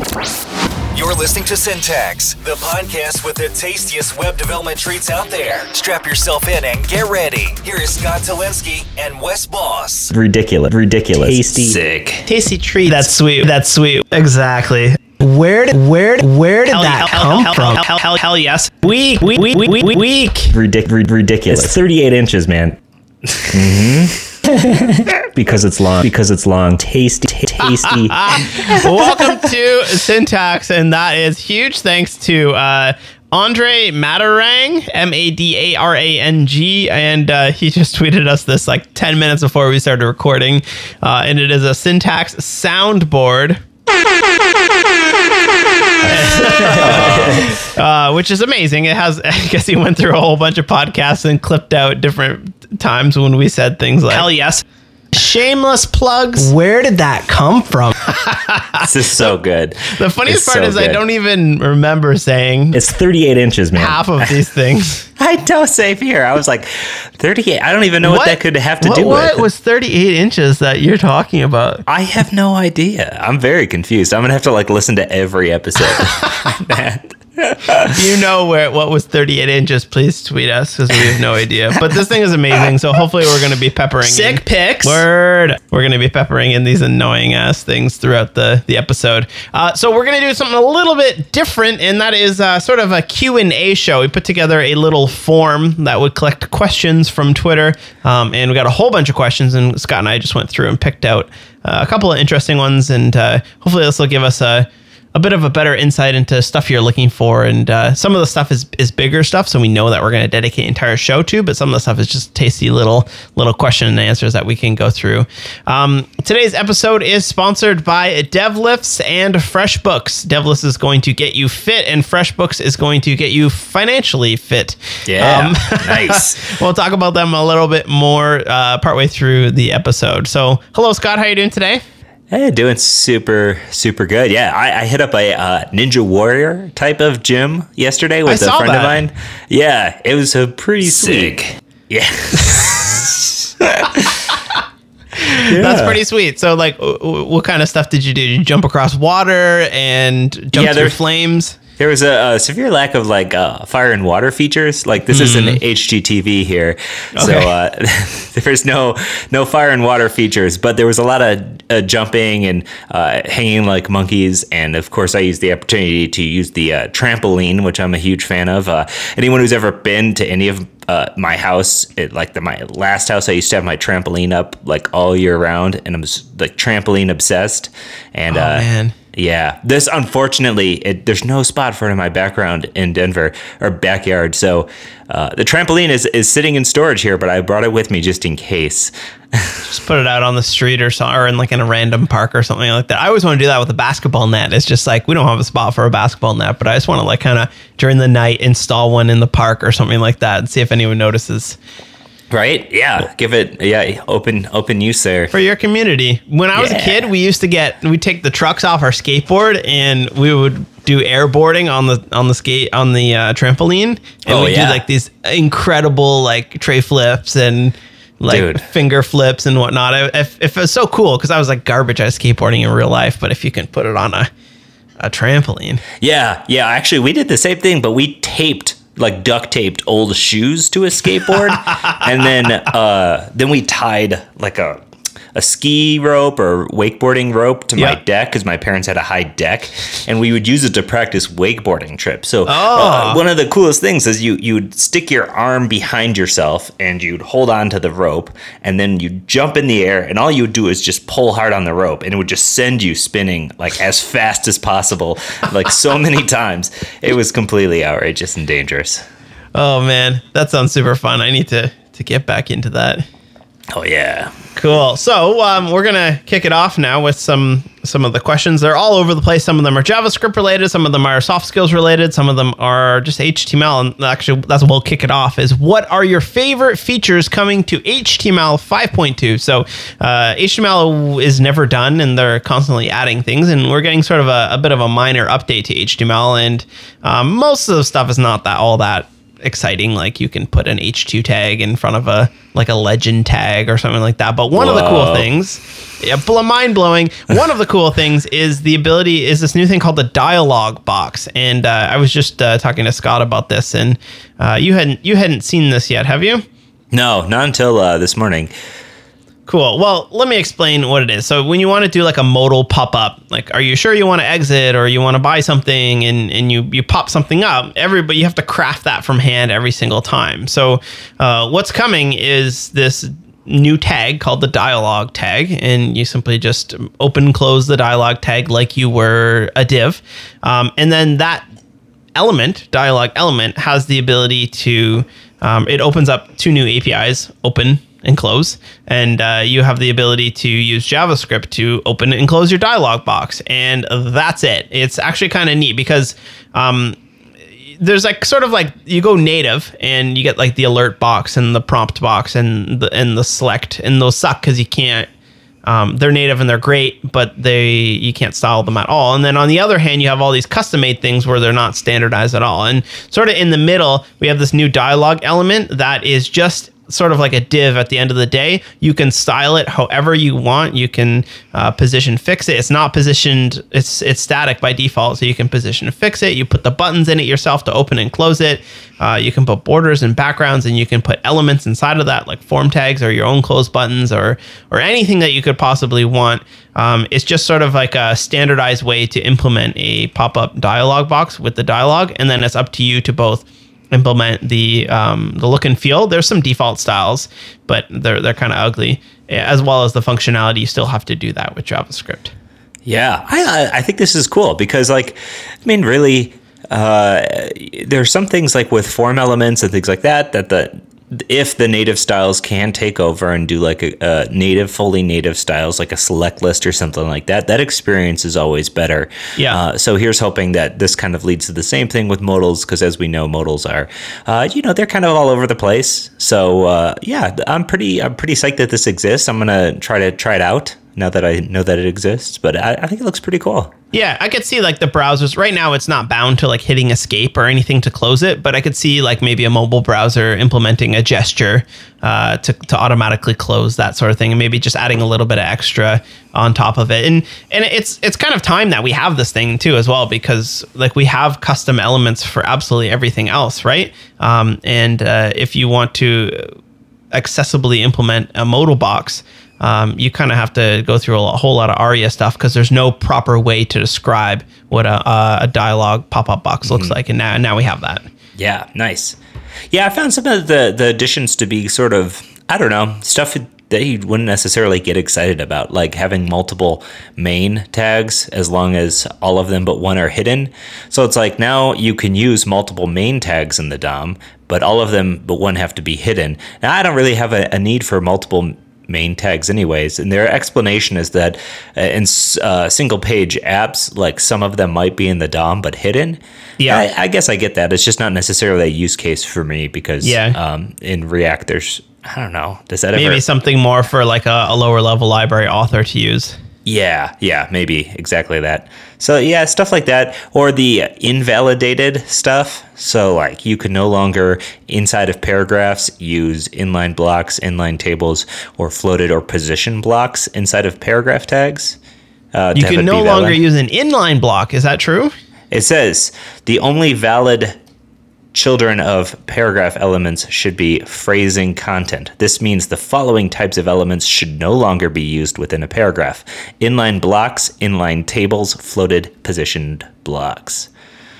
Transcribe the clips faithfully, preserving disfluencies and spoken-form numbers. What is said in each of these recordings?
You're listening to Syntax, the podcast with the tastiest web development treats out there. Strap yourself in and get ready. Here is Scott Talinsky and Wes Boss. Ridiculous. Ridiculous. Tasty. Sick. Tasty treats. That's sweet. That's sweet. Exactly. Where did where where did Hell, that hell, come hell, from? Hell, hell, hell, hell yes. Weak, weak, weak, weak, weak, weak. Ridic- rid- ridiculous. It's thirty-eight inches, man. Mm-hmm. because it's long. Because it's long. Tasty. T- tasty. Welcome to Syntax, and that is huge thanks to uh, Andre Madarang, M A D A R A N G, and uh, he just tweeted us this like ten minutes before we started recording, uh, and it is a Syntax soundboard. uh, which is amazing. It has, I guess he went through a whole bunch of podcasts and clipped out different times when we said things like, hell yes. Shameless plugs. Where did that come from? This is so good. The funniest It's part so is good. I don't even remember saying It's thirty-eight inches, man. half of these things. I know, same here. I was like, thirty-eight. I don't even know what, that could have to what, do what with. was thirty-eight inches that you're talking about? I have no idea. I'm very confused. I'm gonna have to like listen to every episode. If you know where what was thirty-eight inches, please tweet us because we have no idea. But this thing is amazing, so hopefully we're going to be peppering Sick in, pics. Word. We're going to be peppering in these annoying ass things throughout the the episode. Uh, so we're going to do something a little bit different, and that is uh, sort of a Q and A show. We put together a little form that would collect questions from Twitter, um, and we got a whole bunch of questions, and Scott and I just went through and picked out uh, a couple of interesting ones, and uh, hopefully this will give us a a bit of a better insight into stuff you're looking for. And uh, some of the stuff is, is bigger stuff, so we know that we're going to dedicate an entire show to, but some of the stuff is just tasty little little question and answers that we can go through. Um, today's episode is sponsored by DevLifts and FreshBooks. DevLifts is going to get you fit, and FreshBooks is going to get you financially fit. Yeah, nice. We'll talk about them a little bit more uh, partway through the episode. So, hello, Scott. How are you doing today? Hey, doing super, super good. Yeah, I, I hit up a uh, Ninja Warrior type of gym yesterday with I a saw friend that. of mine. Yeah, it was a pretty Sick. sweet. Yeah. That's pretty sweet. So, like, w- w- what kind of stuff did you do? Did you jump across water and jump Yeah, through there- flames? There was a, a severe lack of like uh, fire and water features. Like this is an H G T V here, so Okay. uh, there's no no fire and water features. But there was a lot of uh, jumping and uh, hanging like monkeys, and of course I used the opportunity to use the uh, trampoline, which I'm a huge fan of. Uh, anyone who's ever been to any of uh, my house, it, like the, my last house, I used to have my trampoline up like all year round, and I'm just, like trampoline obsessed. And Oh, uh, man. yeah, this unfortunately, it, there's no spot for it in my background in Denver or backyard. So uh, the trampoline is, is sitting in storage here, but I brought it with me just in case. Just put it out on the street or so, or in like in a random park or something like that. I always want to do that with a basketball net. It's just like we don't have a spot for a basketball net, but I just want to like kind of during the night install one in the park or something like that and see if anyone notices. Right? Yeah. Give it, yeah, open open use there. For your community. When I was a Yeah. kid, we used to get we'd take the trucks off our skateboard and we would do airboarding on the on the skate on the uh, trampoline, and Oh, we'd yeah. do like these incredible like tray flips and like Dude. finger flips and whatnot. I, if, if it was so cool because I was like garbage at skateboarding in real life, but if you can put it on a a trampoline, Yeah. Yeah. Actually, we did the same thing, but we taped, like duct taped old shoes to a skateboard. and then uh, then we tied like a a ski rope or wakeboarding rope to my Yeah. deck because my parents had a high deck, and we would use it to practice wakeboarding trips. So Oh. uh, one of the coolest things is you you would stick your arm behind yourself and you'd hold on to the rope, and then you jump in the air, and all you would do is just pull hard on the rope, and it would just send you spinning like as fast as possible, like so many times. It was completely outrageous and dangerous. oh man, that sounds super fun. I need to to get back into that. Oh yeah. Cool. So um, we're gonna kick it off now with some some of the questions. They're all over the place. Some of them are JavaScript related. Some of them are soft skills related. Some of them are just H T M L. And actually, that's what we'll kick it off. Is what are your favorite features coming to H T M L five point two? So uh, H T M L is never done, and they're constantly adding things. And we're getting sort of a, a bit of a minor update to H T M L. And um, most of the stuff is not that all that exciting. Like you can put an H two tag in front of a like a legend tag or something like that. But one Whoa. of the cool things, yeah, mind blowing. One of the cool things is the ability is this new thing called the dialogue box. And uh, I was just uh, talking to Scott about this, and uh, you hadn't you hadn't seen this yet, have you? No, not until uh, this morning. Cool. Well, let me explain what it is. So when you want to do like a modal pop-up, like, are you sure you want to exit or you want to buy something, and, and you, you pop something up, everybody, you have to craft that from hand every single time. So uh, what's coming is this new tag called the dialogue tag, and you simply just open and close the dialogue tag like you were a div. Um, and then that element, dialogue element, has the ability to, um, it opens up two new A P Is, open and close, and uh, you have the ability to use JavaScript to open and close your dialog box, and that's it. It's actually kind of neat because um, there's like sort of like you go native and you get like the alert box and the prompt box and the and the select, and those suck because you can't. Um, they're native and they're great, but they you can't style them at all. And then on the other hand, you have all these custom made things where they're not standardized at all. And sort of in the middle, we have this new dialogue element that is just sort of like a div at the end of the day. You can style it however you want. You can uh, position fix it. It's not positioned, it's it's static by default, so you can position fix it. You put the buttons in it yourself to open and close it. Uh, you can put borders and backgrounds, and you can put elements inside of that, like form tags or your own close buttons or or anything that you could possibly want. Um, it's just sort of like a standardized way to implement a pop-up dialog box with the dialogue, and then it's up to you to both implement the um, the look and feel. There's some default styles, but they're they're kind of ugly, as well as the functionality. You still have to do that with JavaScript. Yeah, I I think this is cool because, like, I mean, really, uh, there are some things like with form elements and things like that that the if the native styles can take over and do like a, a native, fully native styles, like a select list or something like that, that experience is always better. Yeah. Uh, so here's hoping that this kind of leads to the same thing with modals, because as we know, modals are, uh, you know, they're kind of all over the place. So uh, yeah, I'm pretty, I'm pretty psyched that this exists. I'm gonna try to try it out now that I know that it exists, but I, I think it looks pretty cool. Yeah, I could see like the browsers right now. It's not bound to like hitting escape or anything to close it, but I could see like maybe a mobile browser implementing a gesture uh, to to automatically close that sort of thing, and maybe just adding a little bit of extra on top of it. And and it's it's kind of time that we have this thing too as well, because like we have custom elements for absolutely everything else, right? Um, and uh, if you want to accessibly implement a modal box, Um, you kind of have to go through a whole lot of ARIA stuff because there's no proper way to describe what a, a dialogue pop-up box mm-hmm. looks like, and now now we have that. Yeah, nice. Yeah, I found some of the the additions to be sort of, I don't know, stuff that you wouldn't necessarily get excited about, like having multiple main tags as long as all of them but one are hidden. So it's like now you can use multiple main tags in the D O M, but all of them but one have to be hidden. Now I don't really have a, a need for multiple main tags anyways, and their explanation is that uh, in uh, single page apps, like some of them might be in the D O M but hidden. Yeah, I, I guess I get that. It's just not necessarily a use case for me because yeah. um, in React there's, I don't know, does that maybe ever... something more for like a, a lower level library author to use. Yeah, yeah, maybe exactly that. So yeah, stuff like that, or the invalidated stuff. So like you can no longer inside of paragraphs use inline blocks, inline tables, or floated or position blocks inside of paragraph tags. Uh, you can no longer use an inline block. Is that true? It says the only valid children of paragraph elements should be phrasing content. This means the following types of elements should no longer be used within a paragraph: inline blocks, inline tables, floated positioned blocks.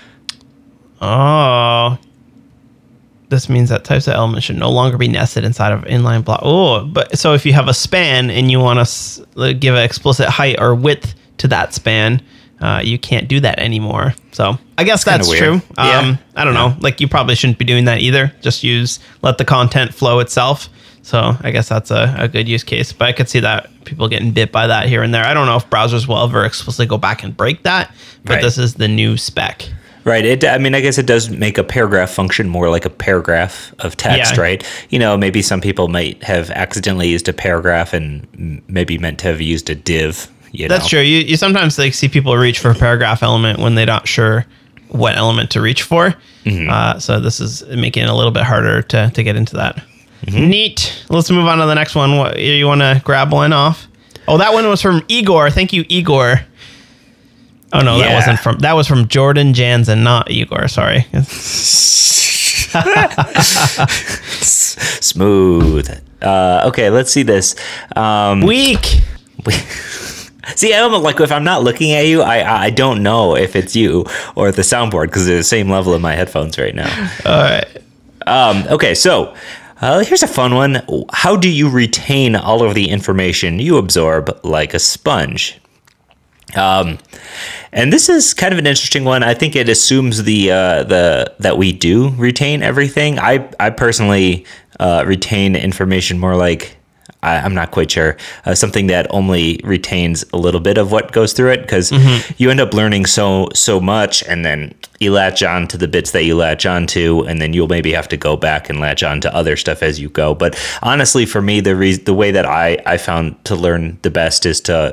Oh, this means that types of elements should no longer be nested inside of inline block. Oh, but so if you have a span and you want to s- give an explicit height or width to that span, Uh, you can't do that anymore. So I guess that's true. Um, yeah. I don't know. Like you probably shouldn't be doing that either. Just use, let the content flow itself. So I guess that's a, a good use case. But I could see that people getting bit by that here and there. I don't know if browsers will ever explicitly go back and break that, but right. This is the new spec. Right. It, I mean, I guess it does make a paragraph function more like a paragraph of text, Yeah. right? You know, maybe some people might have accidentally used a paragraph and maybe meant to have used a div. You That's know? true. You you sometimes like see people reach for a paragraph element when they're not sure what element to reach for. Mm-hmm. Uh, so this is making it a little bit harder to, to get into that. Mm-hmm. Neat. Let's move on to the next one. What, you want to grab one off? Oh, that one was from Igor. Thank you, Igor. Oh no, yeah. that wasn't from. That was from Jordan Jansen, not Igor. Sorry. Smooth. Uh, okay, let's see this. Um, Weak. See, I'm like, if I'm not looking at you, I I don't know if it's you or the soundboard because they're the same level of my headphones right now. All right. Um, okay, so uh, here's a fun one. How do you retain all of the information you absorb like a sponge? Um, and this is kind of an interesting one. I think it assumes the uh, the that we do retain everything. I I personally uh, retain information more like. I, I'm not quite sure, uh, something that only retains a little bit of what goes through it, because mm-hmm. you end up learning so so much, and then you latch on to the bits that you latch on to, and then you'll maybe have to go back and latch on to other stuff as you go. But honestly, for me, the re- the way that I, I found to learn the best is to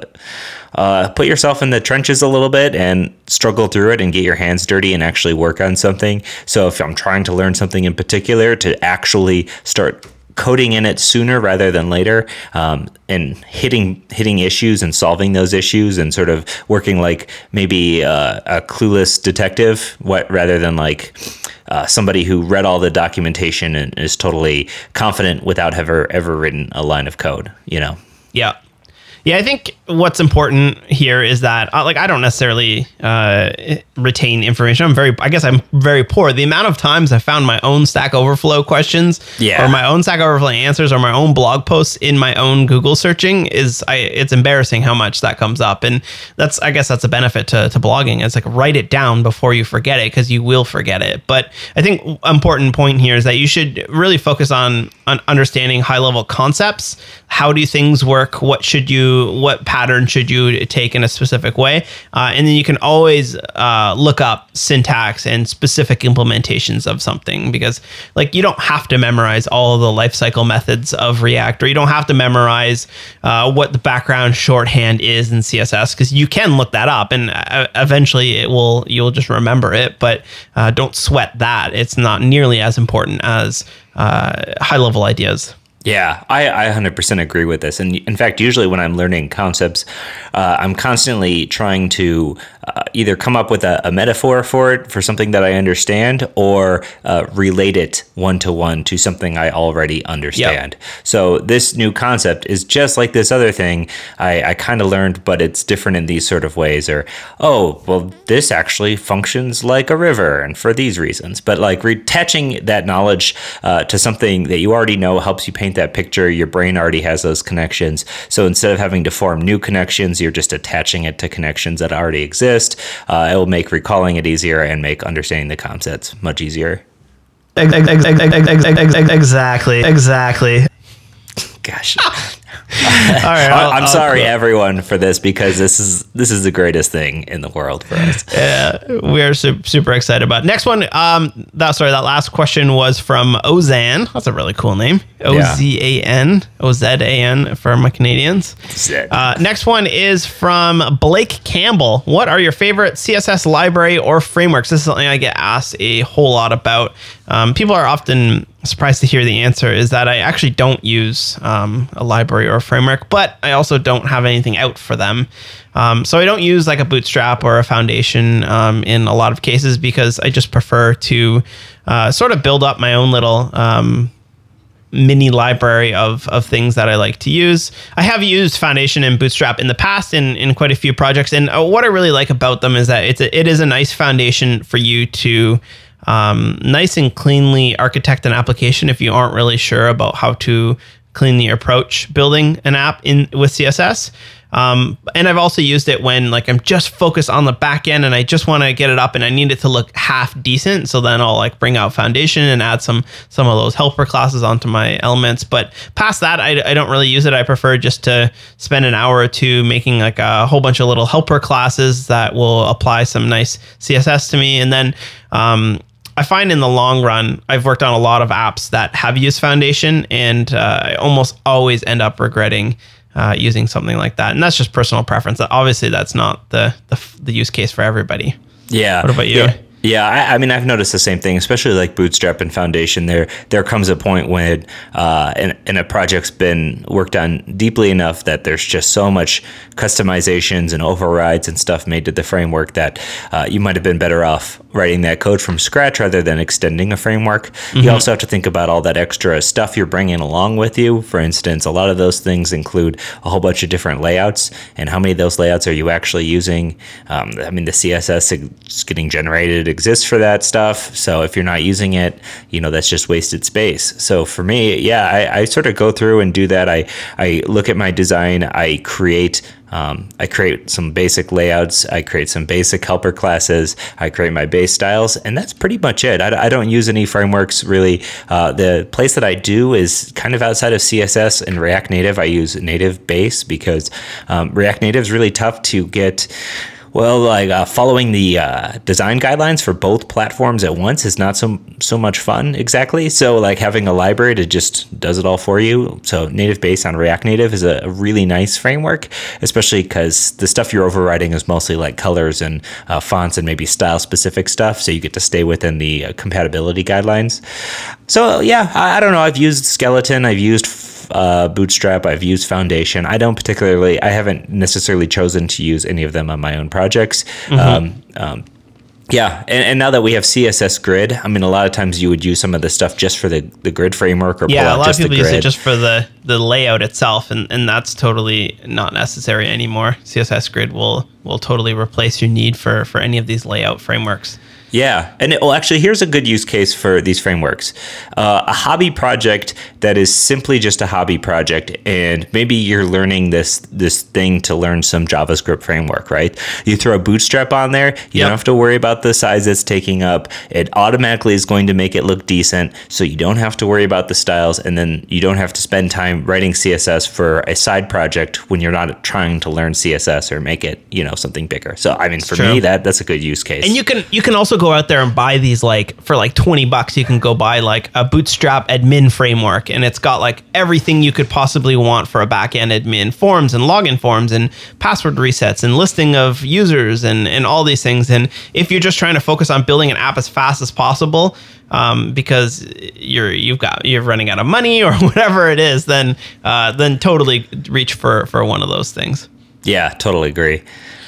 uh, put yourself in the trenches a little bit and struggle through it and get your hands dirty and actually work on something. So if I'm trying to learn something in particular, to actually start coding in it sooner rather than later, um, and hitting hitting issues and solving those issues and sort of working like maybe uh, a clueless detective, what rather than like uh, somebody who read all the documentation and is totally confident without ever ever written a line of code. You know? Yeah. Yeah, I think what's important here is that, uh, like, I don't necessarily uh, retain information. I'm very, I guess I'm very poor. The amount of times I found my own Stack Overflow questions, yeah. or my own Stack Overflow answers, or my own blog posts in my own Google searching is, I, it's embarrassing how much that comes up. And that's, I guess that's a benefit to, to blogging. It's like, write it down before you forget it, because you will forget it. But I think important point here is that you should really focus on, on understanding high level concepts. How do things work? What should you what pattern should you take in a specific way? Uh, and then you can always uh, look up syntax and specific implementations of something, because like you don't have to memorize all of the lifecycle methods of React, or you don't have to memorize uh, what the background shorthand is in C S S, because you can look that up and uh, eventually it will you'll just remember it. But uh, don't sweat that. It's not nearly as important as uh, high level ideas. Yeah, I, I one hundred percent agree with this. And in fact, usually when I'm learning concepts, uh, I'm constantly trying to uh, either come up with a, a metaphor for it, for something that I understand, or uh, relate it one-to-one to something I already understand. Yep. So this new concept is just like this other thing I, I kind of learned, but it's different in these sort of ways. Or, oh, well, this actually functions like a river, and for these reasons. But like retaching that knowledge uh, to something that you already know helps you paint that picture. Your brain already has those connections. So instead of having to form new connections, you're just attaching it to connections that already exist. Uh, it will make recalling it easier and make understanding the concepts much easier. Exactly. Exactly. Gosh. All right, I'll, I'm I'll sorry, quit. everyone, for this, because this is this is the greatest thing in the world for us. Yeah, we're su- super excited about it. Next one. Um, that sorry, that last question was from Ozan. That's a really cool name. O Z A N, O Z A N for my Canadians. Uh, next one is from Blake Campbell. What are your favorite C S S library or frameworks? This is something I get asked a whole lot about. Um, people are often surprised to hear the answer is that I actually don't use um, a library or a framework, but I also don't have anything out for them. Um, so I don't use like a Bootstrap or a Foundation um, in a lot of cases, because I just prefer to uh, sort of build up my own little um, mini library of, of things that I like to use. I have used Foundation and Bootstrap in the past in, in quite a few projects. And uh, what I really like about them is that it's a, it is a nice foundation for you to Um, nice and cleanly architect an application if you aren't really sure about how to cleanly approach building an app in with C S S. Um, and I've also used it when like I'm just focused on the back end and I just want to get it up and I need it to look half decent. So then I'll like bring out Foundation and add some some of those helper classes onto my elements. But past that, I, I don't really use it. I prefer just to spend an hour or two making like a whole bunch of little helper classes that will apply some nice C S S to me. And then um, I find in the long run, I've worked on a lot of apps that have used Foundation, and uh, I almost always end up regretting uh, using something like that. And that's just personal preference. Obviously, that's not the, the the use case for everybody. Yeah. What about you? Yeah. Yeah, I, I mean, I've noticed the same thing, especially like Bootstrap and Foundation. There, there comes a point when, uh, and, and a project's been worked on deeply enough that there's just so much customizations and overrides and stuff made to the framework that uh, you might have been better off writing that code from scratch rather than extending a framework. Mm-hmm. You also have to think about all that extra stuff you're bringing along with you. For instance, a lot of those things include a whole bunch of different layouts, and how many of those layouts are you actually using? Um, I mean, the C S S is getting generated exists for that stuff. So if you're not using it, you know, that's just wasted space. So for me, yeah, I, I sort of go through and do that. I, I look at my design, I create Um, I create some basic layouts. I create some basic helper classes. I create my base styles, and that's pretty much it. I, I don't use any frameworks really. Uh, the place that I do is kind of outside of C S S and React Native. I use Native Base because um, React Native is really tough to get. Well, like uh, following the uh, design guidelines for both platforms at once is not so so much fun exactly. So like having a library that just does it all for you. So Native Base on React Native is a, a really nice framework, especially because the stuff you're overriding is mostly like colors and uh, fonts and maybe style specific stuff. So you get to stay within the uh, compatibility guidelines. So yeah, I, I don't know. I've used Skeleton. I've used Uh, Bootstrap. I've used Foundation. I don't particularly, I haven't necessarily chosen to use any of them on my own projects. Mm-hmm. Um, um, yeah, and, and now that we have C S S Grid, I mean, a lot of times you would use some of this stuff just for the, the grid framework or yeah, pull out a lot just of people the grid. use it just for the, the layout itself, and, and that's totally not necessary anymore. C S S Grid will will totally replace your need for, for any of these layout frameworks. Yeah. And it, well, actually, here's a good use case for these frameworks. Uh, a hobby project that is simply just a hobby project, and maybe you're learning this this thing to learn some JavaScript framework, right? You throw a Bootstrap on there. You yep. don't have to worry about the size it's taking up. It automatically is going to make it look decent, so you don't have to worry about the styles, and then you don't have to spend time writing C S S for a side project when you're not trying to learn C S S or make it, you know, something bigger. So, I mean, for True. me, that that's a good use case. And you can you can also go out there and buy these, like for like twenty bucks, you can go buy like a Bootstrap admin framework, and it's got like everything you could possibly want for a backend admin: forms and login forms and password resets and listing of users and, and all these things. And if you're just trying to focus on building an app as fast as possible, um, because you're you've got you're running out of money or whatever it is, then uh, then totally reach for for one of those things. Yeah, totally agree.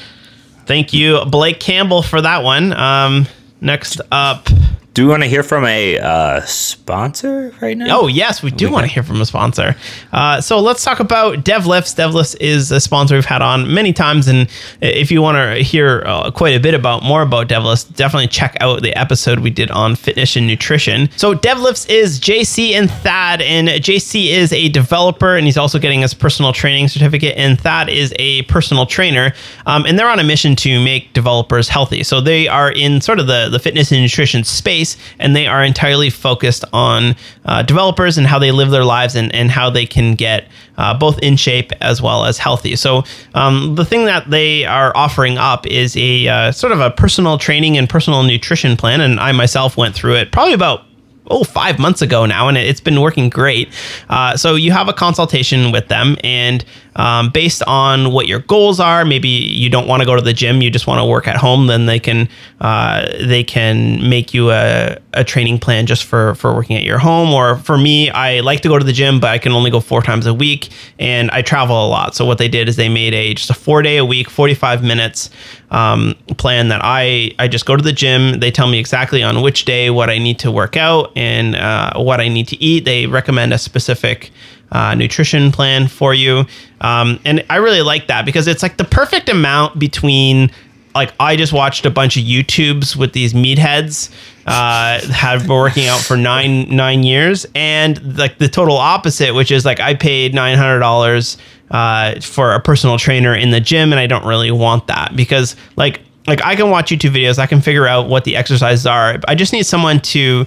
Thank you, Blake Campbell, for that one. Um, Next up. Do we want to hear from a uh, sponsor right now? Oh, yes, we do we want to hear from a sponsor. Uh, so let's talk about Devlifts. Devlifts is a sponsor we've had on many times. And if you want to hear uh, quite a bit about more about Devlifts, definitely check out the episode we did on fitness and nutrition. So Devlifts is J C and Thad. And J C is a developer, and he's also getting his personal training certificate. And Thad is a personal trainer. Um, and they're on a mission to make developers healthy. So they are in sort of the, the fitness and nutrition space, and they are entirely focused on uh, developers and how they live their lives and, and how they can get uh, both in shape as well as healthy. So um, the thing that they are offering up is a uh, sort of a personal training and personal nutrition plan. And I myself went through it probably about oh, five months ago now, and it's been working great. Uh, so you have a consultation with them, and um, based on what your goals are, maybe you don't want to go to the gym, you just want to work at home, then they can uh, they can make you a, a training plan just for, for working at your home. Or for me, I like to go to the gym, but I can only go four times a week, and I travel a lot. So what they did is they made a just a four day a week, forty-five minutes um, plan that I, I just go to the gym. They tell me exactly on which day what I need to work out and uh, what I need to eat. They recommend a specific uh, nutrition plan for you. Um, and I really like that because it's like the perfect amount between, like, I just watched a bunch of YouTubes with these meatheads uh, have been working out for nine nine years, and like the total opposite, which is like I paid nine hundred dollars uh, for a personal trainer in the gym, and I don't really want that because like like I can watch YouTube videos, I can figure out what the exercises are. I just need someone to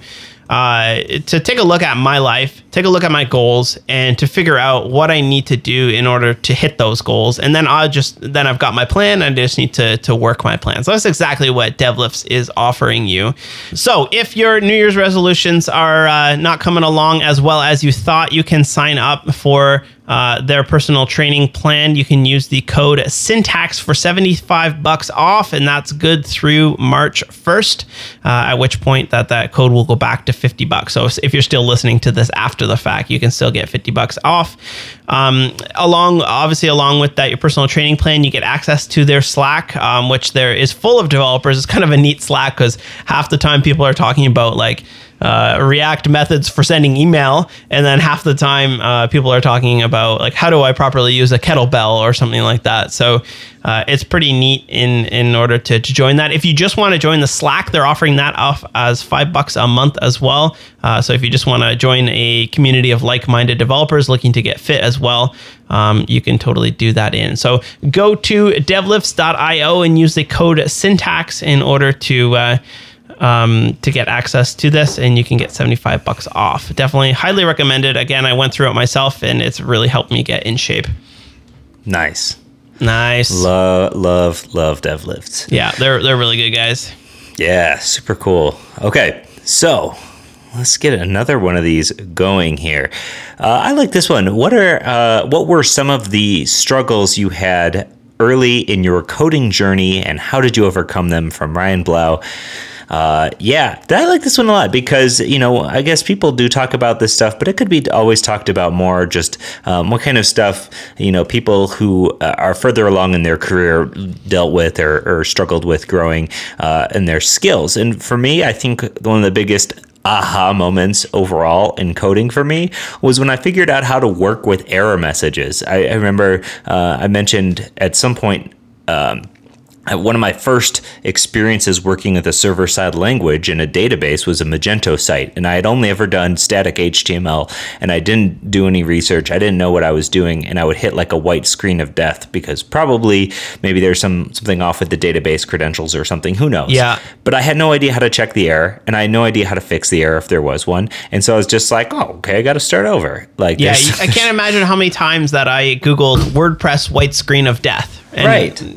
uh, to take a look at my life, take a look at my goals, and to figure out what I need to do in order to hit those goals. And then I'll just, then I've got my plan. I just need to, to work my plan. So that's exactly what Devlifts is offering you. So if your New Year's resolutions are uh, not coming along as well as you thought, you can sign up for uh, their personal training plan, you can use the code Syntax for seventy-five bucks off, and that's good through March first, uh, at which point that, that code will go back to fifty bucks. So if you're still listening to this after the fact, you can still get fifty bucks off. Um, along, obviously, along with that, your personal training plan, you get access to their Slack, um, which there is full of developers. It's kind of a neat Slack because half the time people are talking about like uh, React methods for sending email, and then half the time uh, people are talking about like how do I properly use a kettlebell or something like that. So uh, it's pretty neat in in order to, to join that. If you just want to join the Slack, they're offering that off as five bucks a month as well. Uh, so if you just want to join a community of like-minded developers looking to get fit as well, um, you can totally do that in. So go to devlifts dot io and use the code Syntax in order to uh, um, to get access to this, and you can get seventy-five bucks off. Definitely highly recommended. Again, I went through it myself, and it's really helped me get in shape. Nice. Nice. Love, love, love Devlifts. Yeah, they're they're really good guys. Yeah, super cool. Okay, so let's get another one of these going here. Uh, I like this one. What are uh, what were some of the struggles you had early in your coding journey, and how did you overcome them? From Ryan Blau. Uh, yeah, I like this one a lot because, you know, I guess people do talk about this stuff, but it could be always talked about more just um, what kind of stuff, you know, people who uh, are further along in their career dealt with or, or struggled with growing uh, in their skills. And for me, I think one of the biggest aha moments overall in coding for me was when I figured out how to work with error messages. I, I remember uh, I mentioned at some point, um, one of my first experiences working with a server-side language in a database was a Magento site, and I had only ever done static H T M L, and I didn't do any research. I didn't know what I was doing, and I would hit like a white screen of death because probably maybe there's some something off with the database credentials or something. Who knows? Yeah. But I had no idea how to check the error, and I had no idea how to fix the error if there was one, and so I was just like, oh, okay, I got to start over. Like, yeah, you, I can't imagine how many times that I Googled WordPress white screen of death. And right.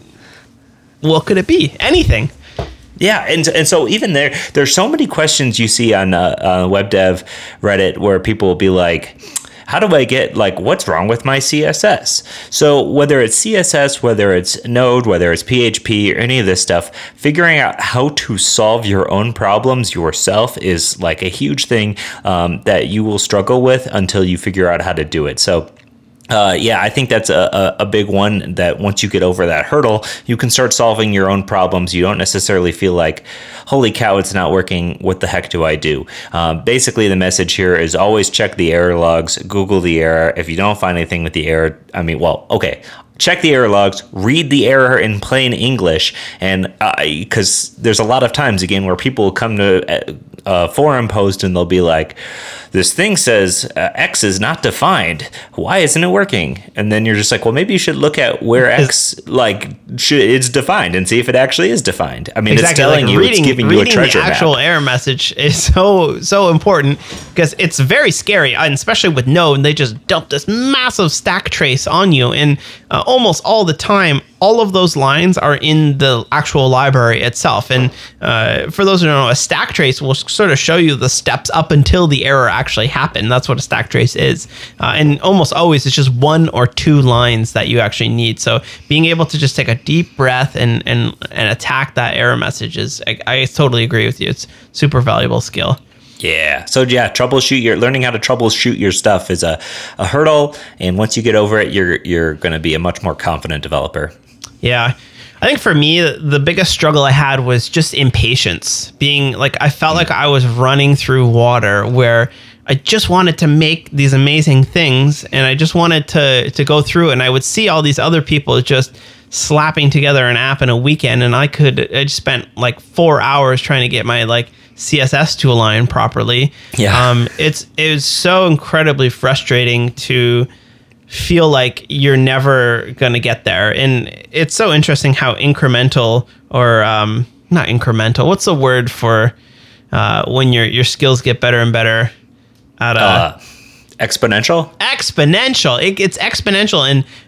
What could it be? Anything. Yeah, and and so even there, there's so many questions you see on uh, uh, web dev Reddit where people will be like, how do I get, like, what's wrong with my C S S? So whether it's C S S, whether it's Node, whether it's P H P, or any of this stuff, figuring out how to solve your own problems yourself is like a huge thing um, that you will struggle with until you figure out how to do it. So Uh, yeah, I think that's a, a big one, that once you get over that hurdle, you can start solving your own problems. You don't necessarily feel like, holy cow, it's not working. What the heck do I do? Um, basically, the message here is always check the error logs, Google the error. If you don't find anything with the error, I mean, well, okay. Check the error logs, read the error in plain English, and because uh, there's a lot of times, again, where people come to a, a forum post and they'll be like, this thing says uh, X is not defined. Why isn't it working? And then you're just like, well, maybe you should look at where X like should, it's defined and see if it actually is defined. I mean, exactly. It's telling like you, reading, it's giving you a treasure the actual map. Error message is so so important because it's very scary, and especially with Node, they just dump this massive stack trace on you, and uh, almost all the time, all of those lines are in the actual library itself. And uh, for those who don't know, a stack trace will sort of show you the steps up until the error actually happened. That's what a stack trace is. Uh, and almost always it's just one or two lines that you actually need. So being able to just take a deep breath and and, and attack that error message is, I, I totally agree with you. It's super valuable skill. Yeah. So yeah, troubleshoot your learning how to troubleshoot your stuff is a, a hurdle. And once you get over it, you're you're going to be a much more confident developer. Yeah. I think for me, the biggest struggle I had was just impatience. Being like, I felt like I was running through water where I just wanted to make these amazing things, and I just wanted to to go through, and I would see all these other people just slapping together an app in a weekend, and I could, I just spent like four hours trying to get my like C S S to align properly. Yeah. Um, it's, it was so incredibly frustrating to feel like you're never going to get there. And it's so interesting how incremental or um, not incremental. What's the word for uh, when your, your skills get better and better at a uh, exponential? Exponential. It, it's exponential. And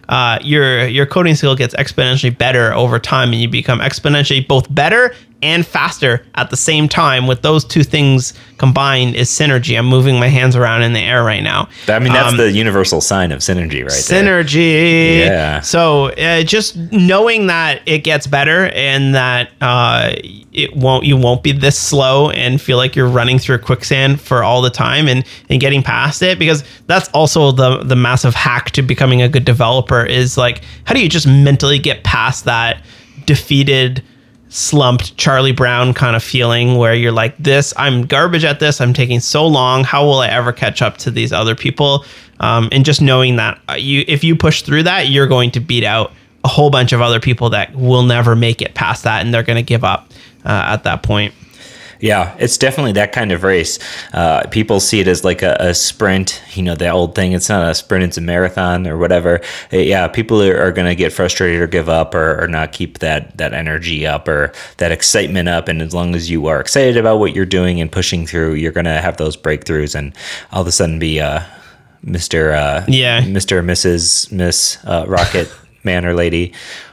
uh, your your coding skill gets exponentially better over time, and you become exponentially both better and faster at the same time. With those two things combined is synergy. I'm moving my hands around in the air right now. I mean, that's Um, the universal sign of synergy right synergy. there. Yeah. So uh, just knowing that it gets better and that uh, it won't, you won't be this slow and feel like you're running through quicksand for all the time, and, and getting past it, because that's also the the massive hack to becoming a good developer is like, how do you just mentally get past that defeated, slumped Charlie Brown kind of feeling where you're like, this, I'm garbage at this. I'm taking so long. How will I ever catch up to these other people? Um, and just knowing that you, if you push through that, you're going to beat out a whole bunch of other people that will never make it past that, and they're going to give up uh, at that point. Yeah, it's definitely that kind of race. Uh, people see it as like a, a sprint, you know, the old thing. It's not a sprint, it's a marathon or whatever. Uh, yeah, people are, are going to get frustrated or give up, or, or not keep that, that energy up or that excitement up. And as long as you are excited about what you're doing and pushing through, you're going to have those breakthroughs and all of a sudden be uh, Mister Uh, Yeah. Mister or Missus Miss uh, Rocket Man or Lady.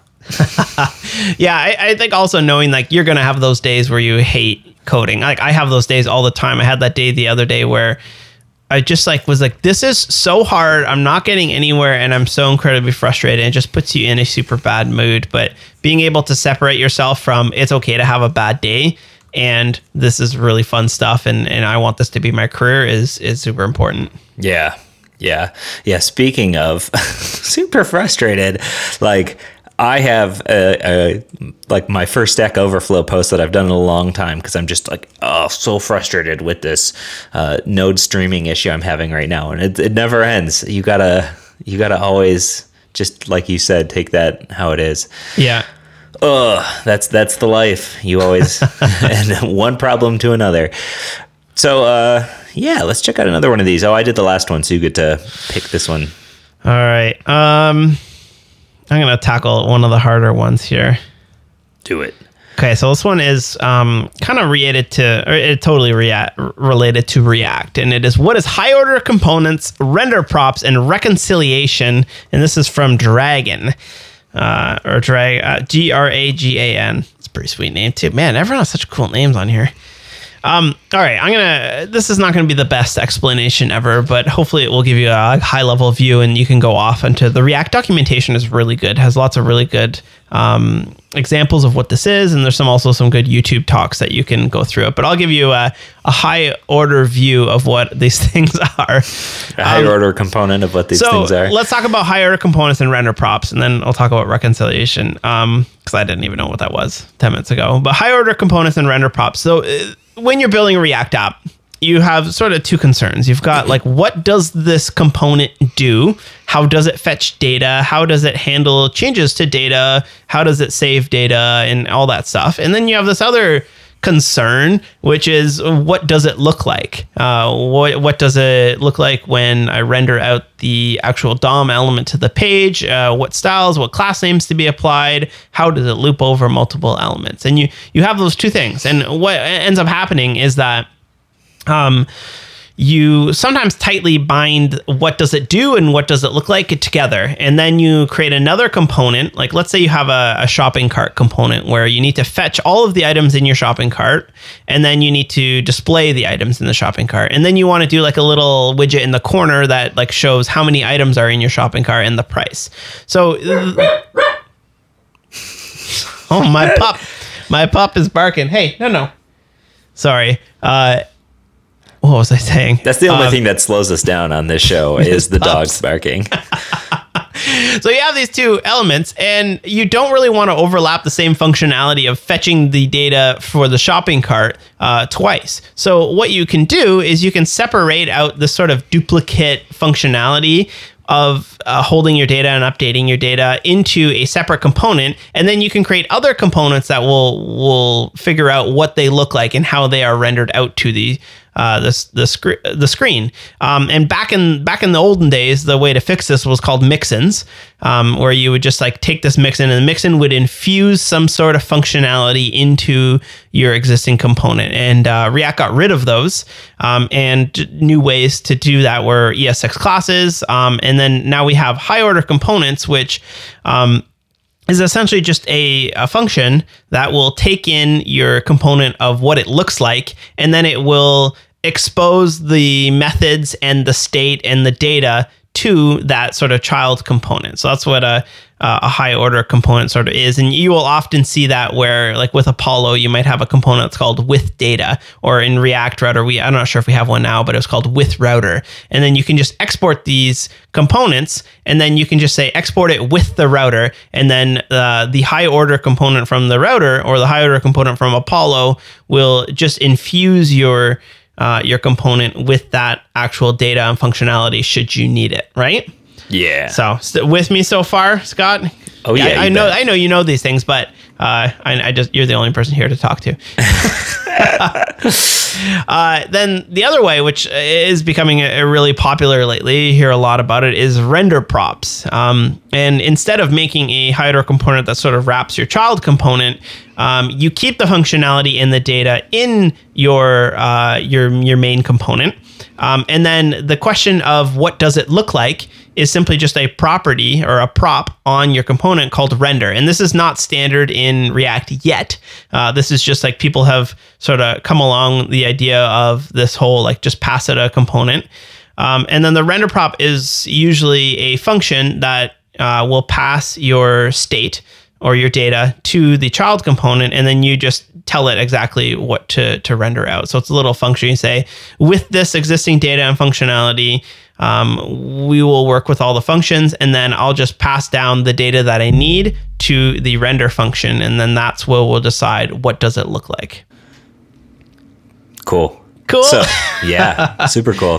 Yeah, I, I think also knowing like you're going to have those days where you hate coding. Like I have those days all the time. I had that day the other day where I just like was like, this is so hard. I'm not getting anywhere, and I'm so incredibly frustrated. It just puts you in a super bad mood. But being able to separate yourself from it's okay to have a bad day, and this is really fun stuff, and, and I want this to be my career is is super important. Yeah. Yeah. Yeah. Speaking of super frustrated, like I have a, a like my first Stack Overflow post that I've done in a long time, because I'm just like, oh, so frustrated with this uh, node streaming issue I'm having right now, and it, it never ends. You gotta you gotta always, just like you said, take that how it is. Yeah. Oh, that's that's the life. You always and one problem to another. So uh, yeah, let's check out another one of these. Oh, I did the last one, so you get to pick this one. All right. Um, I'm gonna tackle one of the harder ones here. Do it. Okay, so this one is um, kind of related to, or it totally react, related to React, and it is what is high order components, render props, and reconciliation. And this is from Dragon, uh, or Drag, uh, G R A G A N. It's a pretty sweet name too. Man, everyone has such cool names on here. Um, all right, I'm gonna. This is not gonna be the best explanation ever, but hopefully it will give you a high level view, and you can go off into the React documentation. Is really good. Has lots of really good um, examples of what this is, and there's some also some good YouTube talks that you can go through it. But I'll give you a, a high order view of what these things are. A high Um, order component of what these so things are. let's talk about high order components and render props, and then I'll talk about reconciliation, um, because I didn't even know what that was ten minutes ago. But high order components and render props. So uh, when you're building a React app, you have sort of two concerns. You've got like, what does this component do? How does it fetch data? How does it handle changes to data? How does it save data and all that stuff? And then you have this other concern, which is what does it look like? Uh, what what does it look like when I render out the actual D O M element to the page? Uh, what styles, what class names to be applied? How does it loop over multiple elements? And you you have those two things. And what ends up happening is that um, you sometimes tightly bind what does it do and what does it look like together. And then you create another component. Like let's say you have a, a shopping cart component where you need to fetch all of the items in your shopping cart, and then you need to display the items in the shopping cart. And then you want to do like a little widget in the corner that like shows how many items are in your shopping cart and the price. So, oh, my pup, my pup is barking. Hey, no, no. Sorry. Uh, What was I saying? That's the only Um, thing that slows us down on this show is the dogs barking. So you have these two elements, and you don't really want to overlap the same functionality of fetching the data for the shopping cart uh, twice. So what you can do is you can separate out this sort of duplicate functionality of uh, holding your data and updating your data into a separate component, and then you can create other components that will will figure out what they look like and how they are rendered out to the uh, this the screen the screen. Um, and back in back in the olden days, the way to fix this was called mixins, um, where you would just like take this mixin, and the mixin would infuse some sort of functionality into your existing component. And uh, React got rid of those, um, and new ways to do that were E S X classes, um, and then now we have high order components, which um, is essentially just a, a function that will take in your component of what it looks like, and then it will expose the methods and the state and the data to that sort of child component. So that's what a a high order component sort of is. And you will often see that where, like with Apollo, you might have a component that's called with data, or in React Router, we I'm not sure if we have one now, but it was called with router. And then you can just export these components, and then you can just say export it with the router, and then uh, the high order component from the router or the high order component from Apollo will just infuse your uh, your component with that actual data and functionality should you need it, right? Yeah. So, st- with me so far, Scott? Oh yeah, I, I you know. bet. I know you know these things, but uh, I, I just you're the only person here to talk to. uh, then the other way, which is becoming a, a really popular lately, you hear a lot about it, is render props. Um, and instead of making a high order component that sort of wraps your child component, um, you keep the functionality and the data in your uh, your your main component. Um, and then the question of what does it look like is simply just a property or a prop on your component called render. And this is not standard in React yet. Uh, this is just like people have sort of come along the idea of this whole like just pass it a component. Um, and then the render prop is usually a function that uh, will pass your state or your data to the child component, and then you just tell it exactly what to, to render out. So it's a little function. You say, with this existing data and functionality, um, we will work with all the functions, and then I'll just pass down the data that I need to the render function, and then that's where we'll decide what does it look like. Cool. Cool. So, yeah, super cool.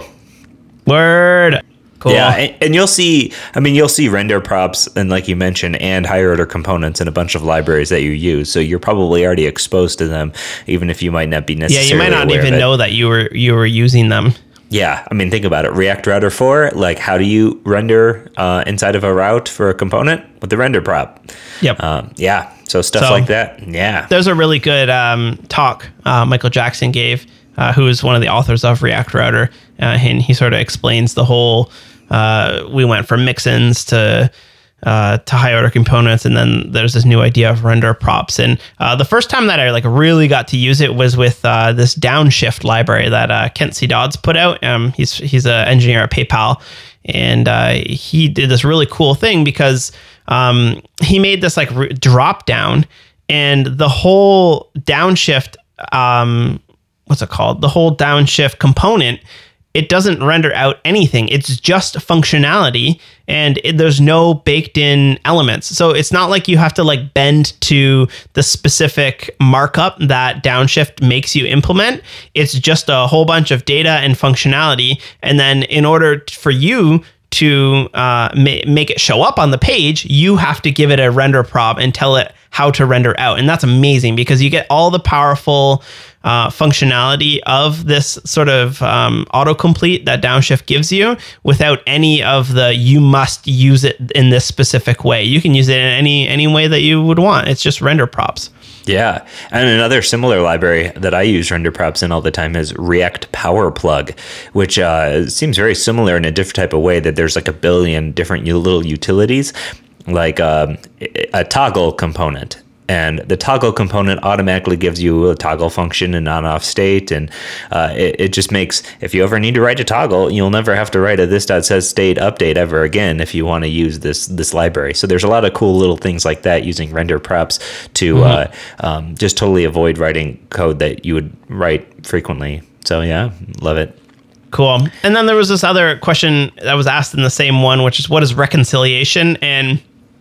Word. Cool. Yeah, and, and you'll see, I mean, you'll see render props, and like you mentioned, and higher order components in a bunch of libraries that you use. So you're probably already exposed to them, even if you might not be Yeah, necessarily you might not aware even of it. know that you were you were using them. Yeah, I mean, think about it. React Router four, like how do you render uh, inside of a route for a component? With the render prop. Yep. Um, yeah, so stuff So- like that. Yeah. There's a really good um, talk uh, Michael Jackson gave, uh, who is one of the authors of React Router, uh, and he sort of explains the whole. Uh, we went from mixins to uh, to high order components, and then there's this new idea of render props. And uh, the first time that I like really got to use it was with uh, this downshift library that uh, Kent C. Dodds put out. Um, he's he's an engineer at PayPal, and uh, he did this really cool thing because um, he made this like r- drop down, and the whole downshift, um, what's it called? The whole downshift component. It doesn't render out anything. It's just functionality, and it, there's no baked in elements. So it's not like you have to like bend to the specific markup that downshift makes you implement. It's just a whole bunch of data and functionality. And then in order t- for you to uh, ma- make it show up on the page, you have to give it a render prop and tell it how to render out. And that's amazing because you get all the powerful uh, functionality of this sort of um, autocomplete that Downshift gives you without any of the you must use it in this specific way. You can use it in any any way that you would want. It's just render props. Yeah. And another similar library that I use render props in all the time is React Power Plug, which uh, seems very similar in a different type of way, that there's like a billion different u- little utilities, like um, a toggle component. And the toggle component automatically gives you a toggle function and on-off state. And uh, it, it just makes, if you ever need to write a toggle, you'll never have to write a this.setState update ever again if you want to use this this library. So there's a lot of cool little things like that using render props to mm-hmm. uh, um, just totally avoid writing code that you would write frequently. So yeah, love it. Cool. And then there was this other question that was asked in the same one, which is what is reconciliation? And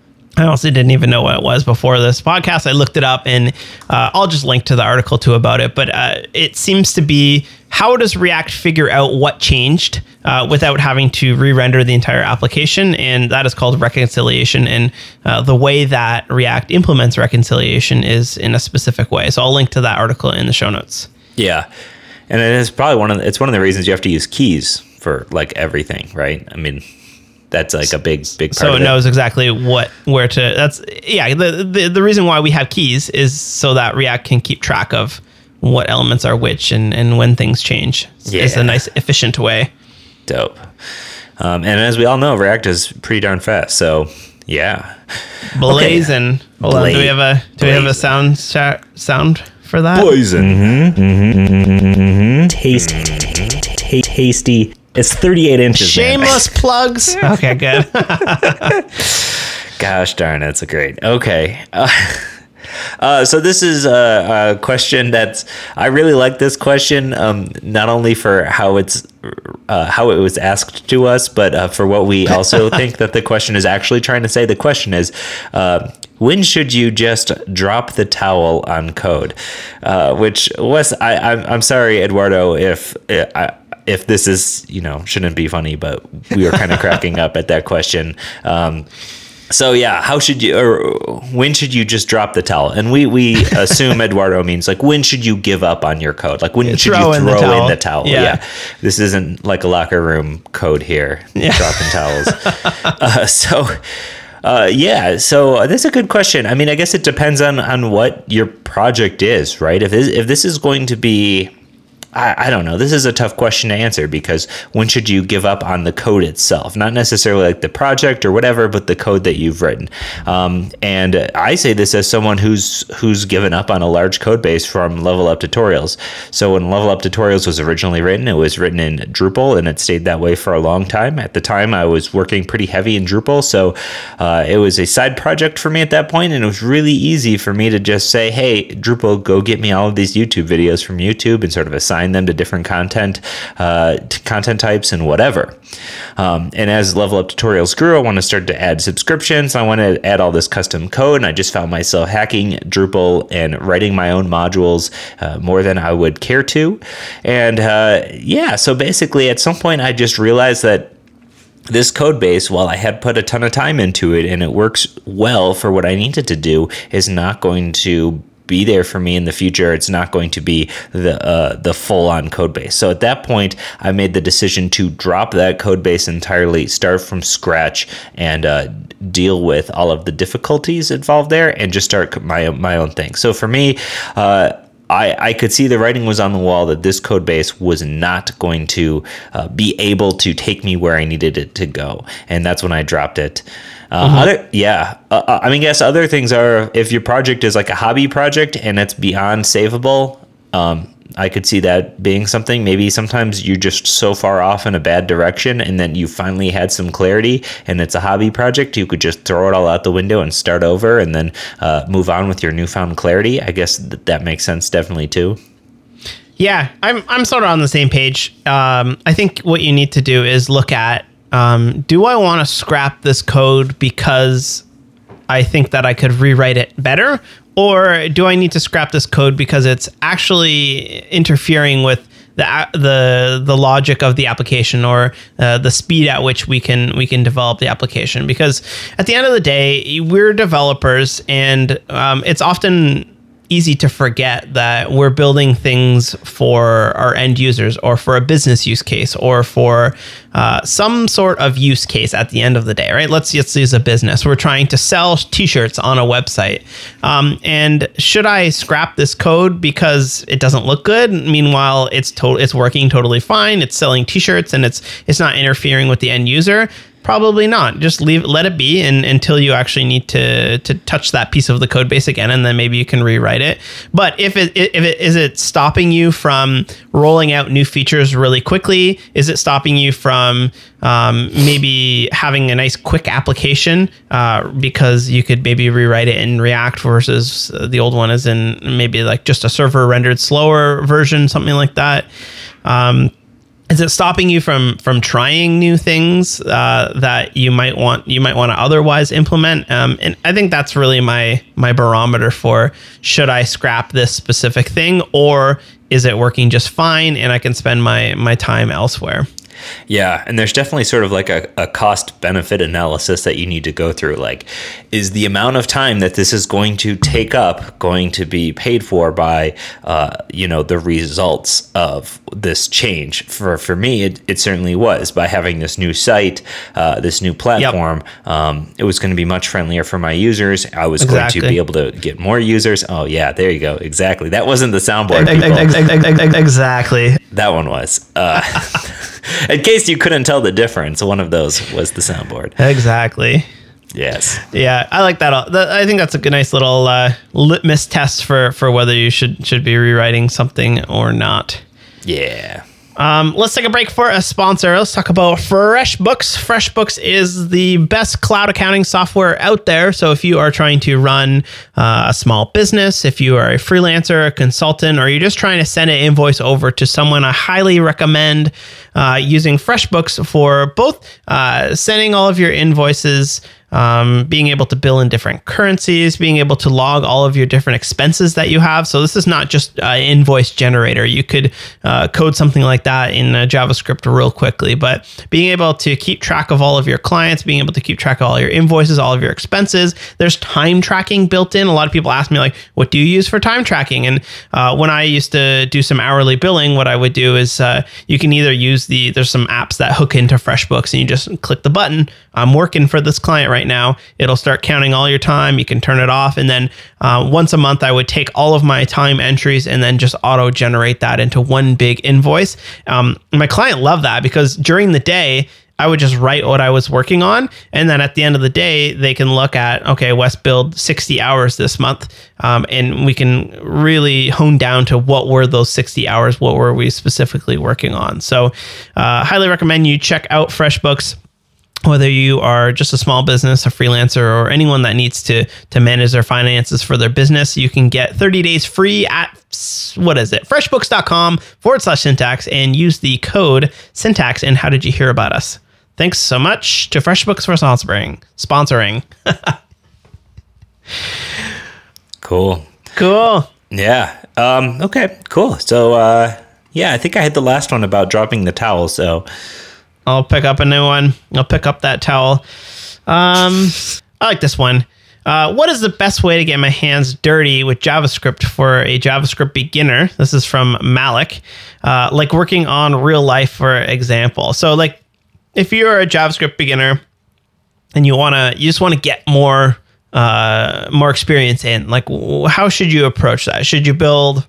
I honestly didn't even know what it was before this podcast. I looked it up, and uh, I'll just link to the article too about it. But uh, it seems to be, how does React figure out what changed uh, without having to re-render the entire application? And that is called reconciliation. And uh, the way that React implements reconciliation is in a specific way. So I'll link to that article in the show notes. Yeah. And it is probably one of the, it's one of the reasons you have to use keys for like everything, right? I mean, that's like a big, big part so of it it. knows exactly what, where to, that's, yeah, the, the, the reason why we have keys is so that React can keep track of what elements are which and, and when things change. Yeah. It's a nice, efficient way. Dope. Um, and as we all know, React is pretty darn fast. So yeah. Blazing. Okay. Hold on. Do we have a, do we have a sound, sound for that? Blazing. Mm-hmm, mm-hmm, mm-hmm. Taste, t- t- t- t- tasty. It's thirty-eight inches. Shameless man. Plugs. Okay, good. Gosh darn, that's a great. Okay. Uh, uh, so this is a, a question that's, I really like this question, um, not only for how it's, uh, how it was asked to us, but uh, for what we also think that the question is actually trying to say. The question is, uh, when should you just drop the towel on code? Uh, which was, I, I'm, I'm sorry, Eduardo, if uh, I, if this is, you know, shouldn't be funny, but we were kind of cracking up at that question. Um, so yeah, how should you, or when should you just drop the towel? And we, we assume Eduardo means like, when should you give up on your code? Like when Yeah, should throw you in throw the towel. in the towel? Yeah. Yeah. This isn't like a locker room code here, Yeah. dropping towels. uh, so, Uh, yeah, so that's a good question. I mean, I guess it depends on, on what your project is, right? If this, if this is going to be, I, I don't know, this is a tough question to answer, because when should you give up on the code itself? Not necessarily like the project or whatever, but the code that you've written. Um, and I say this as someone who's who's given up on a large code base from Level Up Tutorials. So when Level Up Tutorials was originally written, it was written in Drupal, and it stayed that way for a long time. At the time, I was working pretty heavy in Drupal, so uh, it was a side project for me at that point, and it was really easy for me to just say, hey, Drupal, go get me all of these YouTube videos from YouTube and sort of assign them to different content uh, to content types and whatever. Um, and as Level Up Tutorials grew, I want to start to add subscriptions. I want to add all this custom code, and I just found myself hacking Drupal and writing my own modules uh, more than I would care to. And uh, yeah, so basically at some point I just realized that this code base, while I had put a ton of time into it and it works well for what I needed to do, is not going to be there for me in the future. It's not going to be the uh, the full-on code base. So at that point, I made the decision to drop that code base entirely, start from scratch, and uh, deal with all of the difficulties involved there, and just start my my own thing. So for me, uh, I, I could see the writing was on the wall that this code base was not going to uh, be able to take me where I needed it to go. And that's when I dropped it. Uh, mm-hmm. other, yeah. Uh, I mean, I guess other things are, if your project is like a hobby project and it's beyond savable, um, I could see that being something. Maybe sometimes you're just so far off in a bad direction, and then you finally had some clarity and it's a hobby project. You could just throw it all out the window and start over, and then uh, move on with your newfound clarity. I guess that, that makes sense definitely too. Yeah, I'm, I'm sort of on the same page. Um, I think what you need to do is look at, um, do I want to scrap this code because I think that I could rewrite it better? Or do I need to scrap this code because it's actually interfering with the the the logic of the application, or uh, the speed at which we can we can develop the application? Because at the end of the day, we're developers, and um, it's often easy to forget that we're building things for our end users, or for a business use case, or for uh, some sort of use case at the end of the day, right? Let's, let's use a business. We're trying to sell t-shirts on a website. Um, and should I scrap this code because it doesn't look good? Meanwhile, it's to- it's working totally fine. It's selling t-shirts and it's it's not interfering with the end user. Probably not. Just leave, let it be, and until you actually need to to touch that piece of the code base again, and then maybe you can rewrite it. But if it if it is it stopping you from rolling out new features really quickly? Is it stopping you from um, maybe having a nice quick application uh, because you could maybe rewrite it in React versus the old one is in maybe like just a server rendered slower version, something like that? Um, Is it stopping you from from trying new things uh, that you might want you might want to otherwise implement? Um, and I think that's really my my barometer for, should I scrap this specific thing, or is it working just fine and I can spend my my time elsewhere? Yeah, and there's definitely sort of like a, a cost benefit analysis that you need to go through. Like, is the amount of time that this is going to take up going to be paid for by, uh, you know, the results of this change? For for me, it, it certainly was. By having this new site, uh, this new platform, yep. um, it was going to be much friendlier for my users. I was exactly. going to be able to get more users. Oh, yeah, there you go. Exactly. That wasn't the soundboard, people. Exactly. That one was. Uh, in case you couldn't tell the difference, one of those was the soundboard. Exactly. Yes. Yeah, I like that. I think that's a good, nice little uh, litmus test for, for whether you should should be rewriting something or not. Yeah. Um, let's take a break for a sponsor. Let's talk about FreshBooks. FreshBooks is the best cloud accounting software out there. So if you are trying to run uh, a small business, if you are a freelancer, a consultant, or you're just trying to send an invoice over to someone, I highly recommend uh, using FreshBooks for both uh, sending all of your invoices, Um, being able to bill in different currencies, being able to log all of your different expenses that you have. So this is not just an invoice generator. You could uh, code something like that in uh, JavaScript real quickly, but being able to keep track of all of your clients, being able to keep track of all your invoices, all of your expenses. There's time tracking built in. A lot of people ask me, like, what do you use for time tracking? And uh, when I used to do some hourly billing, what I would do is uh, you can either use the, there's some apps that hook into FreshBooks and you just click the button. I'm working for this client right now. It'll start counting all your time. You can turn it off. And then uh, once a month, I would take all of my time entries and then just auto generate that into one big invoice. Um, my client loved that because during the day, I would just write what I was working on. And then at the end of the day, they can look at, okay, Wes billed sixty hours this month. Um, and we can really hone down to what were those sixty hours? What were we specifically working on? So uh, highly recommend you check out FreshBooks. Whether you are just a small business, a freelancer, or anyone that needs to to manage their finances for their business, you can get thirty days free at, what is it, freshbooks.com forward slash syntax and use the code syntax. And how did you hear about us? Thanks so much to FreshBooks for sponsoring. Sponsoring. Cool. Cool. Yeah. Um, okay, cool. So, uh, yeah, I think I had the last one about dropping the towel, so... I'll pick up a new one. I'll pick up that towel. Um, I like this one. Uh, what is the best way to get my hands dirty with JavaScript for a JavaScript beginner? This is from Malik. Uh, like working on real life, for example. So, like, if you're a JavaScript beginner and you wanna, you just want to get more, uh, more experience in, like, how should you approach that? Should you build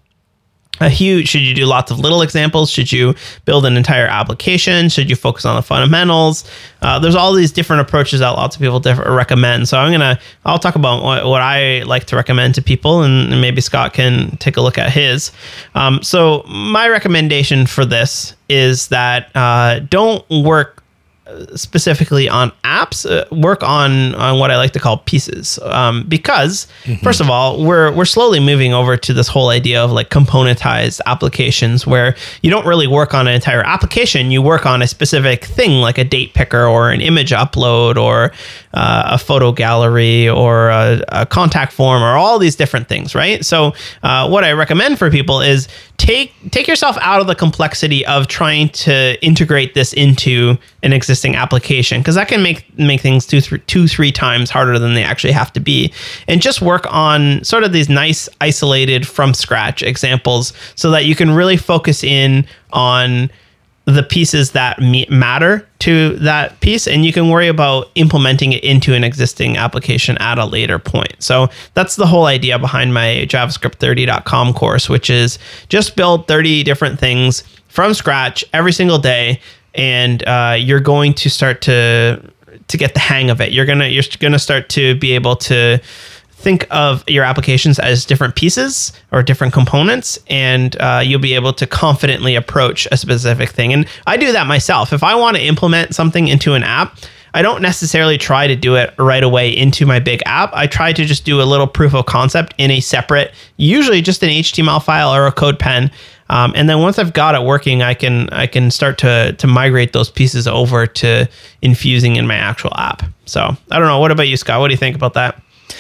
a huge, should you do lots of little examples? Should you build an entire application? Should you focus on the fundamentals? Uh, there's all these different approaches that lots of people differ, recommend. So I'm going to, I'll talk about what, what I like to recommend to people, and maybe Scott can take a look at his. Um, so my recommendation for this is that uh, don't work specifically on apps, uh, work on on what I like to call pieces, um, because mm-hmm. first of all, we're we're slowly moving over to this whole idea of like componentized applications, where you don't really work on an entire application, you work on a specific thing like a date picker or an image upload or uh, a photo gallery or a, a contact form or all these different things, right? So uh, what I recommend for people is take take yourself out of the complexity of trying to integrate this into an existing application, because that can make make things two, three, two, three times harder than they actually have to be. And just work on sort of these nice isolated from scratch examples so that you can really focus in on the pieces that me- matter to that piece, and you can worry about implementing it into an existing application at a later point. So that's the whole idea behind my JavaScript thirty dot com course, which is just build thirty different things from scratch every single day, and uh, you're going to start to to get the hang of it. You're gonna you're gonna start to be able to think of your applications as different pieces or different components, and uh, you'll be able to confidently approach a specific thing. And I do that myself. If I want to implement something into an app, I don't necessarily try to do it right away into my big app. I try to just do a little proof of concept in a separate, usually just an H T M L file or a code pen. Um, and then once I've got it working, I can I can start to to migrate those pieces over to infusing in my actual app. So I don't know. What about you, Scott? What do you think about that?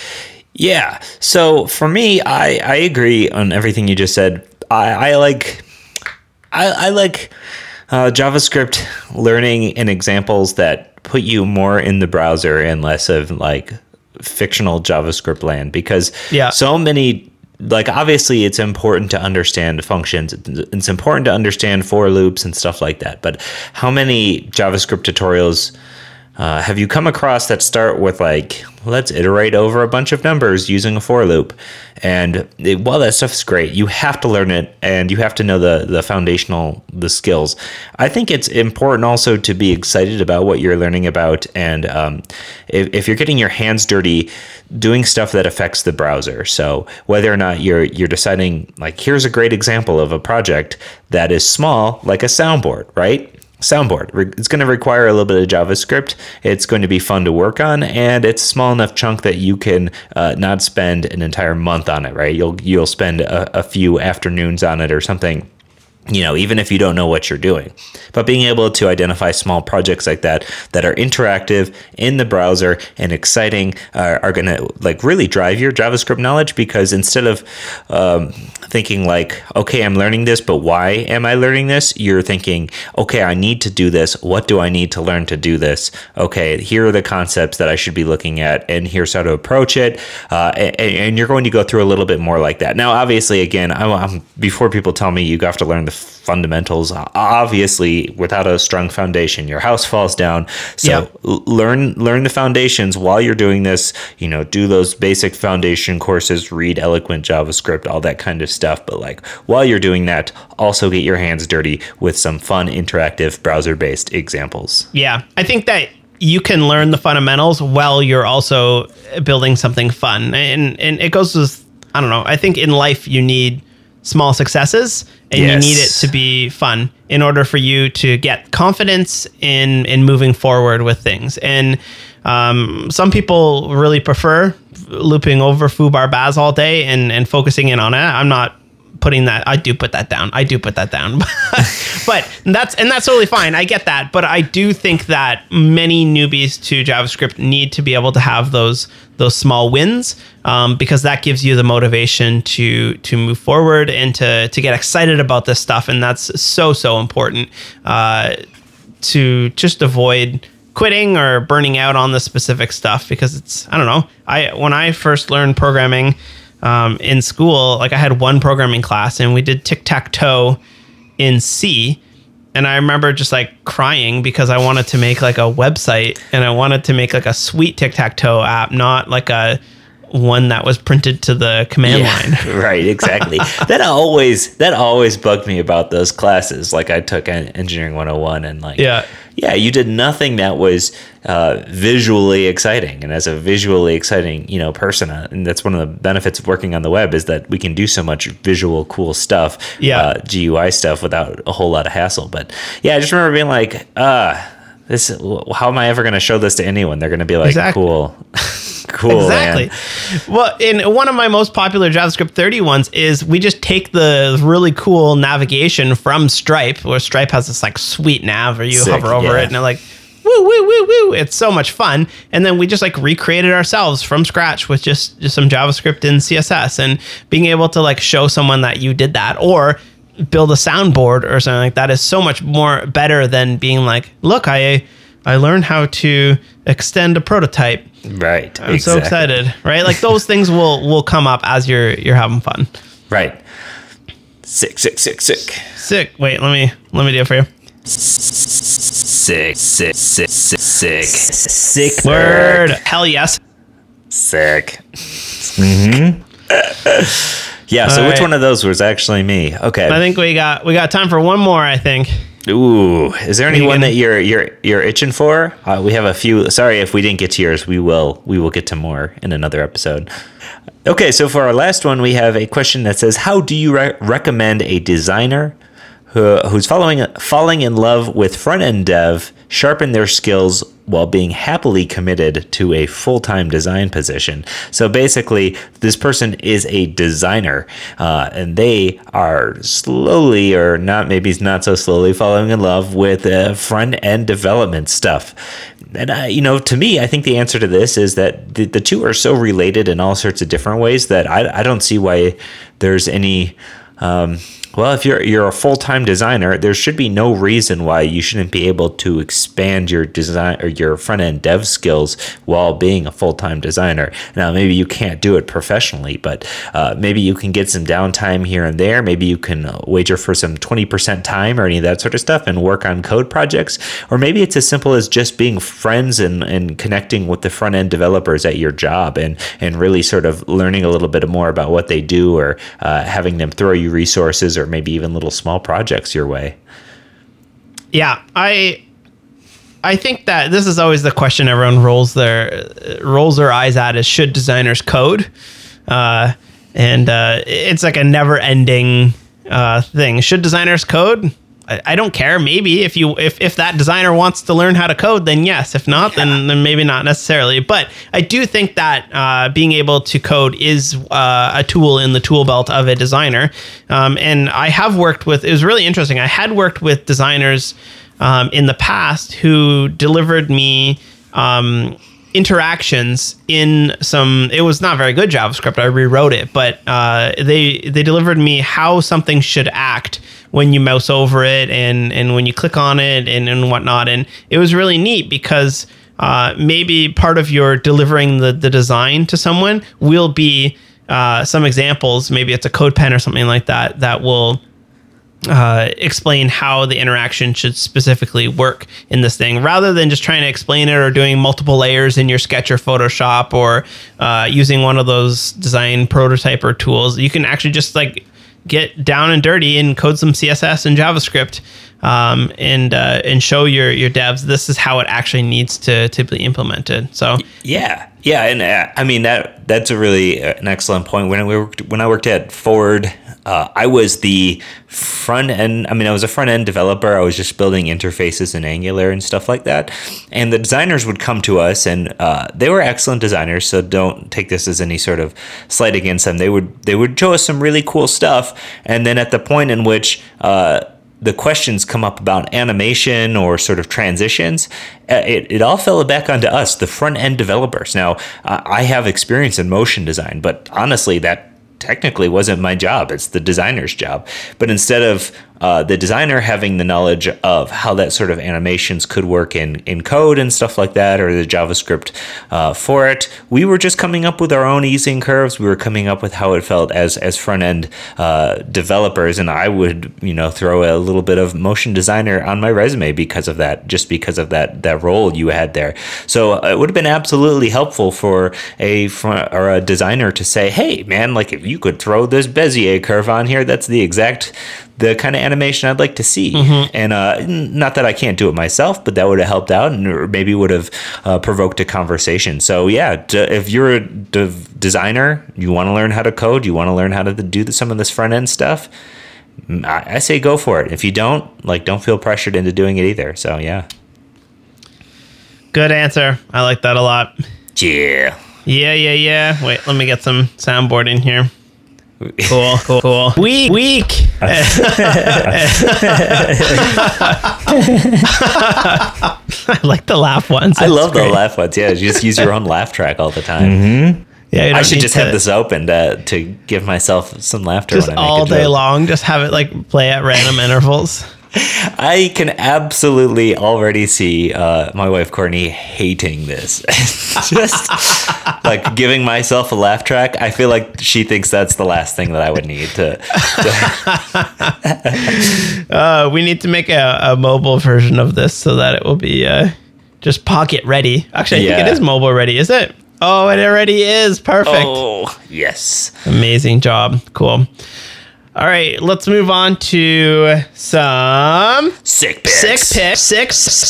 Yeah. So for me, I, I agree on everything you just said. I, I like, I, I like Uh, JavaScript learning and examples that put you more in the browser and less of like fictional JavaScript land, because Yeah. so many, like obviously it's important to understand functions. It's important to understand for loops and stuff like that. But how many JavaScript tutorials uh, have you come across that start with like, let's iterate over a bunch of numbers using a for loop? And it, while that stuff is great, you have to learn it and you have to know the, the foundational, the skills. I think it's important also to be excited about what you're learning about. And um, if, if you're getting your hands dirty doing stuff that affects the browser. So whether or not you're, you're deciding like, here's a great example of a project that is small, like a soundboard, right? Soundboard. It's going to require a little bit of JavaScript. It's going to be fun to work on, and it's a small enough chunk that you can uh, not spend an entire month on it, right? You'll you'll spend a, a few afternoons on it or something, you know, even if you don't know what you're doing. But being able to identify small projects like that that are interactive in the browser and exciting uh, are going to like really drive your JavaScript knowledge, because instead of um, thinking like, okay, I'm learning this, but why am I learning this? You're thinking, okay, I need to do this. What do I need to learn to do this? Okay, here are the concepts that I should be looking at, and here's how to approach it. Uh, and, and you're going to go through a little bit more like that. Now, obviously, again, I'm, I'm, before people tell me you have to learn the fundamentals, obviously, without a strong foundation, your house falls down. So Yep. l- learn learn the foundations while you're doing this. You know, do those basic foundation courses, read eloquent JavaScript, all that kind of stuff. But like while you're doing that, also get your hands dirty with some fun, interactive browser-based examples. Yeah, I think that you can learn the fundamentals while you're also building something fun. And and it goes with, I don't know, I think in life you need small successes, and Yes. you need it to be fun in order for you to get confidence in in moving forward with things. And um, some people really prefer looping over foobar baz all day and and focusing in on it. I'm not putting that. I do put that down. I do put that down. But that's and that's totally fine. I get that. But I do think that many newbies to JavaScript need to be able to have those those small wins, um, because that gives you the motivation to to move forward and to to get excited about this stuff. And that's so so important uh, to just avoid quitting or burning out on the specific stuff, because it's, I don't know. I when I first learned programming um, in school, like I had one programming class and we did tic-tac-toe in C. And I remember just like crying because I wanted to make like a website and I wanted to make like a sweet tic-tac-toe app, not like a one that was printed to the command line. Right, exactly. that always that always bugged me about those classes. Like I took en- Engineering one oh one and like, Yeah. yeah, you did nothing that was uh, visually exciting. And as a visually exciting, you know, person, uh, and that's one of the benefits of working on the web is that we can do so much visual, cool stuff, Yeah. uh, G U I stuff without a whole lot of hassle. But yeah, I just remember being like, uh, this, how am I ever going to show this to anyone? They're going to be like, Exactly. cool. Cool, Exactly. man. Well, in one of my most popular JavaScript thirty ones is we just take the really cool navigation from Stripe, where Stripe has this like sweet nav where you Sick, hover over yeah. it and they're like, woo, woo, woo, woo. It's so much fun. And then we just like recreated ourselves from scratch with just, just some JavaScript and C S S, and being able to like show someone that you did that, or build a soundboard or something like that, is so much more better than being like, look, I I learned how to extend a prototype. Right. I'm so excited, right? Like those things will will come up as you're you're having fun. Right. Sick, sick, sick, sick. Sick. Wait, let me let me do it for you. Sick, sick, sick, sick, sick. Sick Word. Hell yes. Sick. Mm-hmm. Yeah, so All which right. one of those was actually me? Okay. I think we got we got time for one more, I think. Ooh, is there anyone gonna- that you're you're you're itching for? Uh, we have a few. Sorry if we didn't get to yours. We will we will get to more in another episode. Okay, so for our last one, we have a question that says, "How do you re- recommend a designer who, who's following falling in love with front end dev sharpen their skills while being happily committed to a full-time design position?" So basically, this person is a designer, uh, and they are slowly, or not, maybe not so slowly, falling in love with uh, front-end development stuff. And, uh, you know, to me, I think the answer to this is that the, the two are so related in all sorts of different ways that I, I don't see why there's any... Um, Well, if you're you're a full-time designer, there should be no reason why you shouldn't be able to expand your design or your front-end dev skills while being a full-time designer. Now, maybe you can't do it professionally, but uh, maybe you can get some downtime here and there. Maybe you can wager for some twenty percent time or any of that sort of stuff and work on code projects. Or maybe it's as simple as just being friends and, and connecting with the front-end developers at your job and, and really sort of learning a little bit more about what they do, or uh, having them throw you resources or maybe even little small projects your way. Yeah, I I think that this is always the question everyone rolls their rolls their eyes at is, should designers code? Uh, and uh, it's like a never-ending uh, thing. Should designers code? I, I don't care. Maybe if you if, if that designer wants to learn how to code, then yes. If not, yeah. then then maybe not necessarily. But I do think that uh, being able to code is uh, a tool in the tool belt of a designer. Um, and I have worked with. It was really interesting. I had worked with designers um, in the past who delivered me Um, interactions in some, it was not very good JavaScript. I rewrote it, but uh, they they delivered me how something should act when you mouse over it and, and when you click on it and, and whatnot. And it was really neat because uh, maybe part of your delivering the, the design to someone will be uh, some examples. Maybe it's a code pen or something like that that will Uh, explain how the interaction should specifically work in this thing, rather than just trying to explain it or doing multiple layers in your Sketch or Photoshop, or uh, using one of those design prototyper tools. You can actually just like get down and dirty and code some C S S and JavaScript, um, and uh, and show your your devs this is how it actually needs to to be implemented. So yeah, yeah, and uh, I mean that that's a really uh, an excellent point. When we worked when I worked at Forward, uh, I was the front end. I mean, I was a front end developer. I was just building interfaces in Angular and stuff like that. And the designers would come to us, and uh, they were excellent designers. So don't take this as any sort of slight against them. They would they would show us some really cool stuff, and then at the point in which uh, the questions come up about animation or sort of transitions, it, it all fell back onto us, the front end developers. Now, uh, I have experience in motion design, but honestly, that technically wasn't my job. It's the designer's job. But instead of uh, the designer having the knowledge of how that sort of animations could work in, in code and stuff like that, or the JavaScript uh, for it, we were just coming up with our own easing curves. We were coming up with how it felt as as front end uh, developers, and I would you know throw a little bit of motion designer on my resume because of that, just because of that that role you had there. So it would have been absolutely helpful for a front, or a designer to say, hey man, like if you could throw this Bezier curve on here, that's the exact the kind of animation I'd like to see. Mm-hmm. And uh, not that I can't do it myself, but that would have helped out, and maybe would have uh, provoked a conversation. So yeah, d- if you're a d- designer, you want to learn how to code, you want to learn how to do some of this front end stuff, I-, I say go for it. If you don't, like, don't feel pressured into doing it either. So yeah. Good answer. I like that a lot. Yeah. Yeah, yeah, yeah. Wait, let me get some soundboard in here. Cool, cool, cool. Weak, weak. I like the laugh ones. That's I love great. The laugh ones. Yeah, you just use your own laugh track all the time. Mm-hmm. Yeah, I should just to, have this open to to give myself some laughter. Just when I make all a day joke. long. Just have it like play at random intervals. I can absolutely already see uh, my wife Courtney hating this. Just like giving myself a laugh track. I feel like she thinks that's the last thing that I would need to. to uh, we need to make a, a mobile version of this so that it will be uh, just pocket ready. Actually, I yeah. think it is mobile ready. Is it? Oh, it already is. Perfect. Oh, yes. Amazing job. Cool. All right, let's move on to some sick picks. Sick picks. Sick,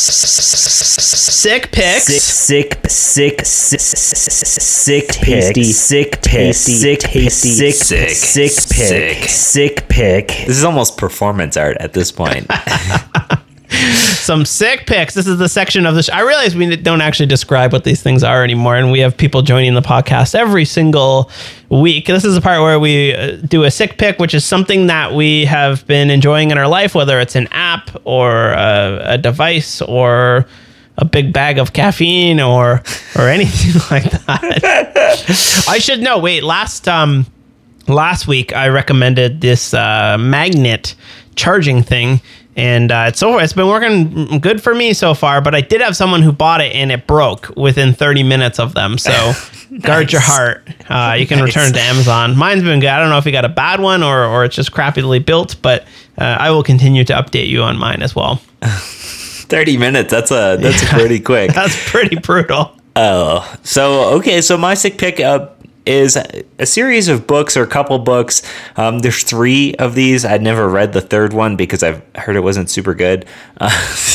sick picks. Sick, sick, sick, sick, tasty, sick, tasty, sick, tasty, sick, sick, sick pick, sick pick. This is almost performance art at this point. Some sick picks. This is the section of the show. I realize we don't actually describe what these things are anymore, and we have people joining the podcast every single week. This is the part where we do a sick pick, which is something that we have been enjoying in our life, whether it's an app or a, a device or a big bag of caffeine or or anything like that. I should know. Wait, last um. last week I recommended this uh, magnet charging thing. And uh, it's so it's been working good for me so far, but I did have someone who bought it and it broke within thirty minutes of them. So nice. Guard your heart. Uh, you can nice. return it to Amazon. Mine's been good. I don't know if you got a bad one or, or it's just crappily built, but uh, I will continue to update you on mine as well. thirty minutes. That's a that's yeah, pretty quick. That's pretty brutal. Oh, so okay. So my sick pick up is a series of books or a couple books. Um, there's three of these. I'd never read the third one because I've heard it wasn't super good. Uh,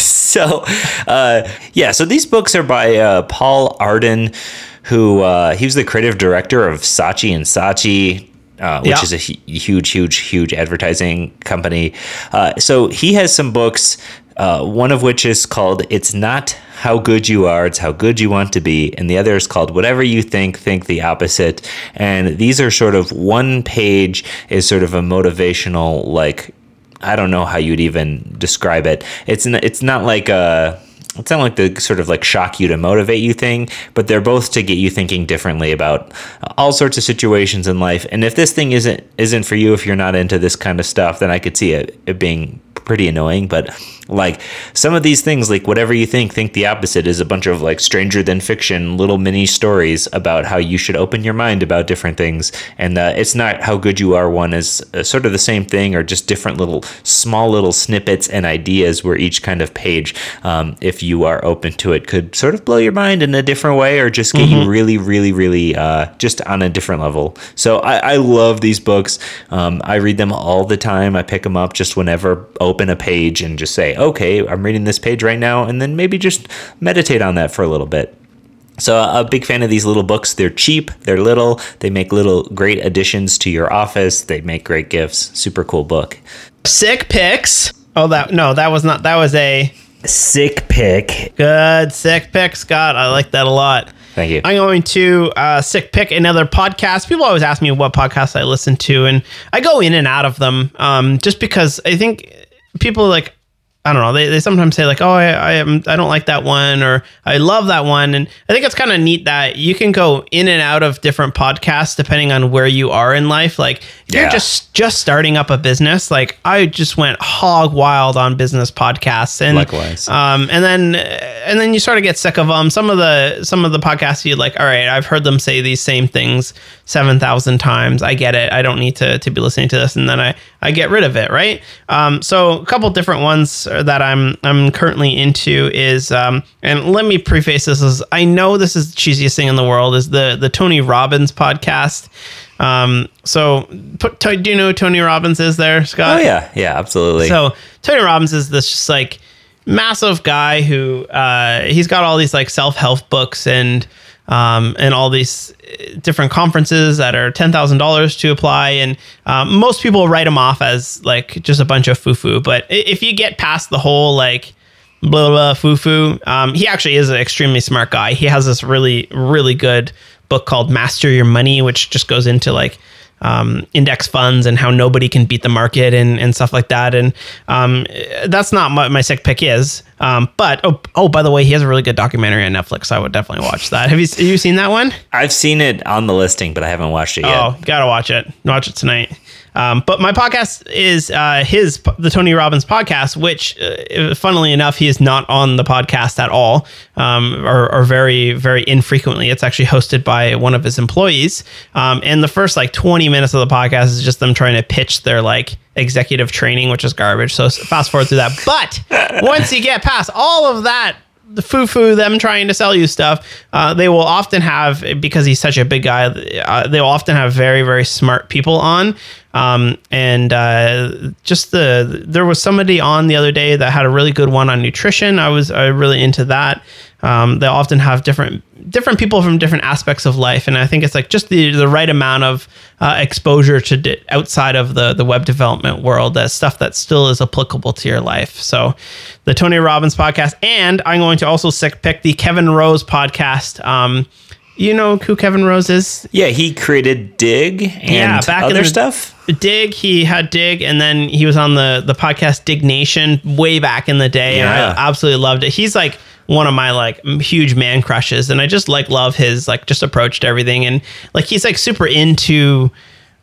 so, uh, yeah, so these books are by uh, Paul Arden, who uh, he was the creative director of Saatchi and Saatchi, uh, which yeah. is a hu- huge, huge, huge advertising company. Uh, so he has some books, uh, one of which is called It's Not How Good You Are, It's How Good You Want to Be. And the other is called Whatever You Think, Think the Opposite. And these are sort of one page is sort of a motivational, like, I don't know how you'd even describe it. It's n- it's not like a... It's not like the sort of like shock you to motivate you thing, but they're both to get you thinking differently about all sorts of situations in life. And if this thing isn't isn't for you, if you're not into this kind of stuff, then I could see it, it being pretty annoying. But like some of these things, like Whatever You Think, Think the Opposite, is a bunch of like stranger than fiction little mini stories about how you should open your mind about different things. And uh, It's Not How Good You Are one is uh, sort of the same thing, or just different little small little snippets and ideas where each kind of page, um, if you are open to it, could sort of blow your mind in a different way or just get mm-hmm. you really, really, really uh, just on a different level. So I, I love these books. Um, I read them all the time. I pick them up just whenever, open a page and just say, okay, I'm reading this page right now, and then maybe just meditate on that for a little bit. So a big fan of these little books. They're cheap, they're little, they make little great additions to your office, they make great gifts. Super cool book. Sick picks. Oh, that no, that was not, that was a sick pick. Good sick pick, Scott. I like that a lot. Thank you. I'm going to uh, sick pick another podcast. People always ask me what podcasts I listen to, and I go in and out of them um, just because I think people like, I don't know, they, they sometimes say like, oh, I, I am I don't like that one, or I love that one. And I think it's kind of neat that you can go in and out of different podcasts depending on where you are in life. Like if yeah. you're just just starting up a business, like I just went hog wild on business podcasts, and likewise. Um, and then and then you sort of get sick of them. Some of the some of the podcasts you like, all right, I've heard them say these same things seven thousand times. I get it. I don't need to to be listening to this, and then I I get rid of it, right? Um, so a couple different ones that I'm I'm currently into is um, and let me preface this as I know this is the cheesiest thing in the world, is the the Tony Robbins podcast. Um, so put, do you know who Tony Robbins is there, Scott? Oh yeah, yeah, absolutely. So Tony Robbins is this just like massive guy who uh, he's got all these like self-help books and um, and all these different conferences that are ten thousand dollars to apply. And um, most people write him off as like just a bunch of foo-foo. But if you get past the whole like blah, blah, foo-foo, um, he actually is an extremely smart guy. He has this really, really good book called Master Your Money, which just goes into like um, index funds and how nobody can beat the market and, and stuff like that. And um, that's not what my sick pick is. Um, but, oh, oh, by the way, he has a really good documentary on Netflix. So I would definitely watch that. Have you, have you seen that one? I've seen it on the listing, but I haven't watched it yet. Oh, gotta watch it. Watch it tonight. Um, but my podcast is uh, his, the Tony Robbins podcast, which, uh, funnily enough, he is not on the podcast at all, um, or, or very, very infrequently. It's actually hosted by one of his employees. Um, and the first like twenty minutes of the podcast is just them trying to pitch their like executive training, which is garbage. So fast forward through that. But once you get past all of that, the foo-foo, them trying to sell you stuff, uh, they will often have, because he's such a big guy, uh, they will often have very, very smart people on. Um, and uh, just the, there was somebody on the other day that had a really good one on nutrition. I was uh, really into that. Um, they often have different different people from different aspects of life, and I think it's like just the the right amount of uh, exposure to di- outside of the the web development world, that stuff that still is applicable to your life. So, the Tony Robbins podcast, and I'm going to also sick pick the Kevin Rose podcast. Um, you know who Kevin Rose is? Yeah, he created Dig and yeah, back other in the, stuff. Dig, he had Dig, and then he was on the the podcast Dig Nation way back in the day, yeah. And I absolutely loved it. He's like one of my like huge man crushes, and I just like love his like just approach to everything, and like he's like super into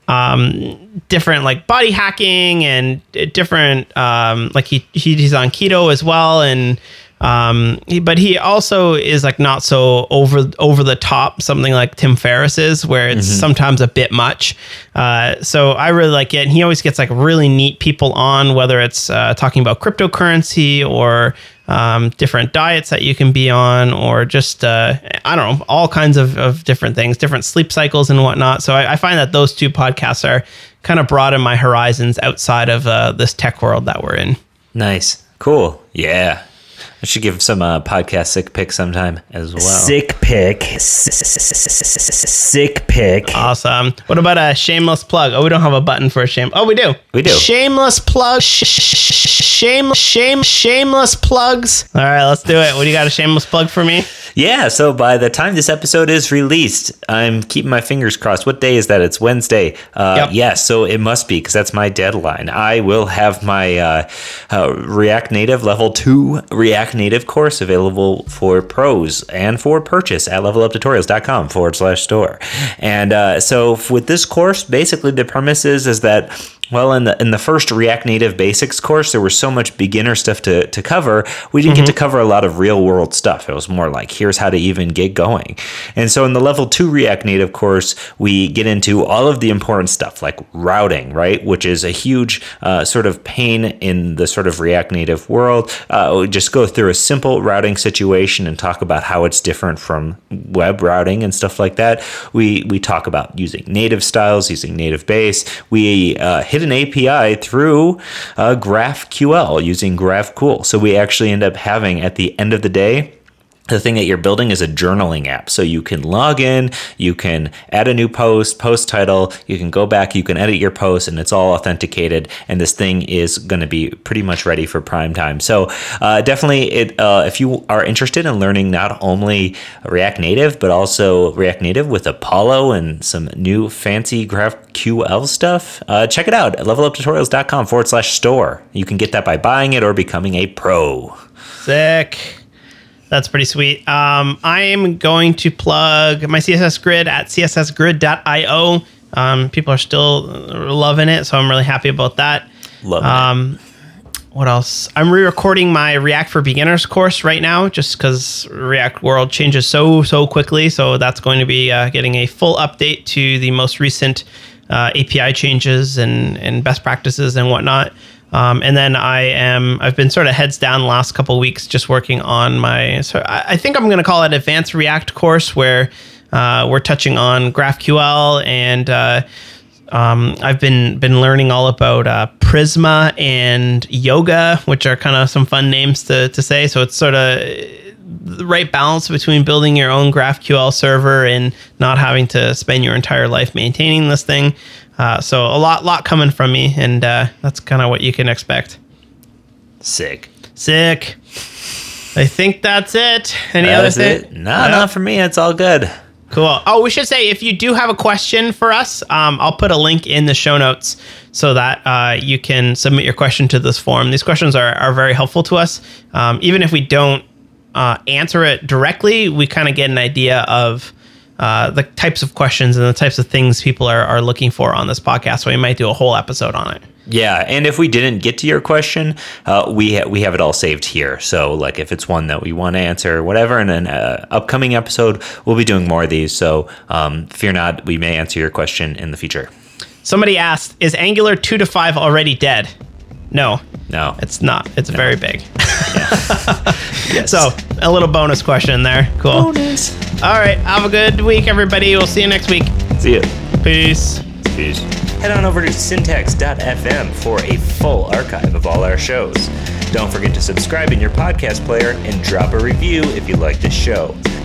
um, different like body hacking and different um, like he, he he's on keto as well, and um, he, but he also is like not so over over the top, something like Tim Ferriss is, where it's mm-hmm. sometimes a bit much. Uh, so I really like it, and he always gets like really neat people on, whether it's uh, talking about cryptocurrency or um, different diets that you can be on, or just uh, I don't know, all kinds of, of different things, different sleep cycles and whatnot. So I, I find that those two podcasts are kind of broaden my horizons outside of uh, this tech world that we're in. Nice, cool, yeah. I should give some uh, podcast sick pick sometime as well. Sick pick. Sick pick. Awesome. What about a shameless plug? Oh, we don't have a button for a shame. Oh, we do. We do. Shameless plug. Shame, shame, shameless plugs. All right, let's do it. What do you got, a shameless plug for me? Yeah, so by the time this episode is released, I'm keeping my fingers crossed. What day is that? It's Wednesday. Uh, yep. Yes, yeah, so it must be, because that's my deadline. I will have my uh, uh, React Native Level two React Native course available for pros and for purchase at leveluptutorials.com forward slash store. And uh, so with this course, basically the premise is, is that, well, in the in the first React Native Basics course, there was so much beginner stuff to, to cover. We didn't mm-hmm. get to cover a lot of real world stuff. It was more like, here's how to even get going. And so in the level two React Native course, we get into all of the important stuff like routing, right? Which is a huge uh, sort of pain in the sort of React Native world. Uh, we just go through a simple routing situation and talk about how it's different from web routing and stuff like that. We we talk about using native styles, using native base. We uh, hit an A P I through uh, GraphQL using GraphQL. So we actually end up having, at the end of the day, the thing that you're building is a journaling app. So you can log in, you can add a new post, post title, you can go back, you can edit your post, and it's all authenticated. And this thing is going to be pretty much ready for prime time. So uh, definitely, it uh, if you are interested in learning not only React Native, but also React Native with Apollo and some new fancy GraphQL stuff, uh, check it out at leveluptutorials.com forward slash store. You can get that by buying it or becoming a pro. Sick. That's pretty sweet. Um, I am going to plug my C S S Grid at c s s grid dot io. Um, people are still loving it, so I'm really happy about that. Love um, it. What else? I'm re-recording my React for Beginners course right now, just because React world changes so, so quickly. So that's going to be uh, getting a full update to the most recent uh, A P I changes and, and best practices and whatnot. Um, and then I am, I've been sort of heads down the last couple of weeks just working on my, so I, I think I'm going to call it Advanced React course, where uh, we're touching on GraphQL, and uh, um, I've been been learning all about uh, Prisma and Yoga, which are kind of some fun names to, to say. So it's sort of the right balance between building your own GraphQL server and not having to spend your entire life maintaining this thing. Uh, so a lot, lot coming from me, and uh, that's kind of what you can expect. Sick, sick. I think that's it. Any that's other thing? No, uh, not for me. It's all good. Cool. Oh, we should say, if you do have a question for us, um, I'll put a link in the show notes so that uh, you can submit your question to this form. These questions are are very helpful to us. Um, even if we don't uh, answer it directly, we kind of get an idea of Uh, the types of questions and the types of things people are, are looking for on this podcast. So we might do a whole episode on it. Yeah, and if we didn't get to your question, uh, we ha- we have it all saved here. So like if it's one that we want to answer, whatever, in an uh, upcoming episode, we'll be doing more of these. So um, fear not, we may answer your question in the future. Somebody asked, is Angular two to five already dead? No. No. It's not. It's no. very big. Yes. So a little bonus question there. Cool. Bonus. All right. Have a good week, everybody. We'll see you next week. See you. Peace. Peace. Head on over to syntax dot f m for a full archive of all our shows. Don't forget to subscribe in your podcast player and drop a review if you like this show.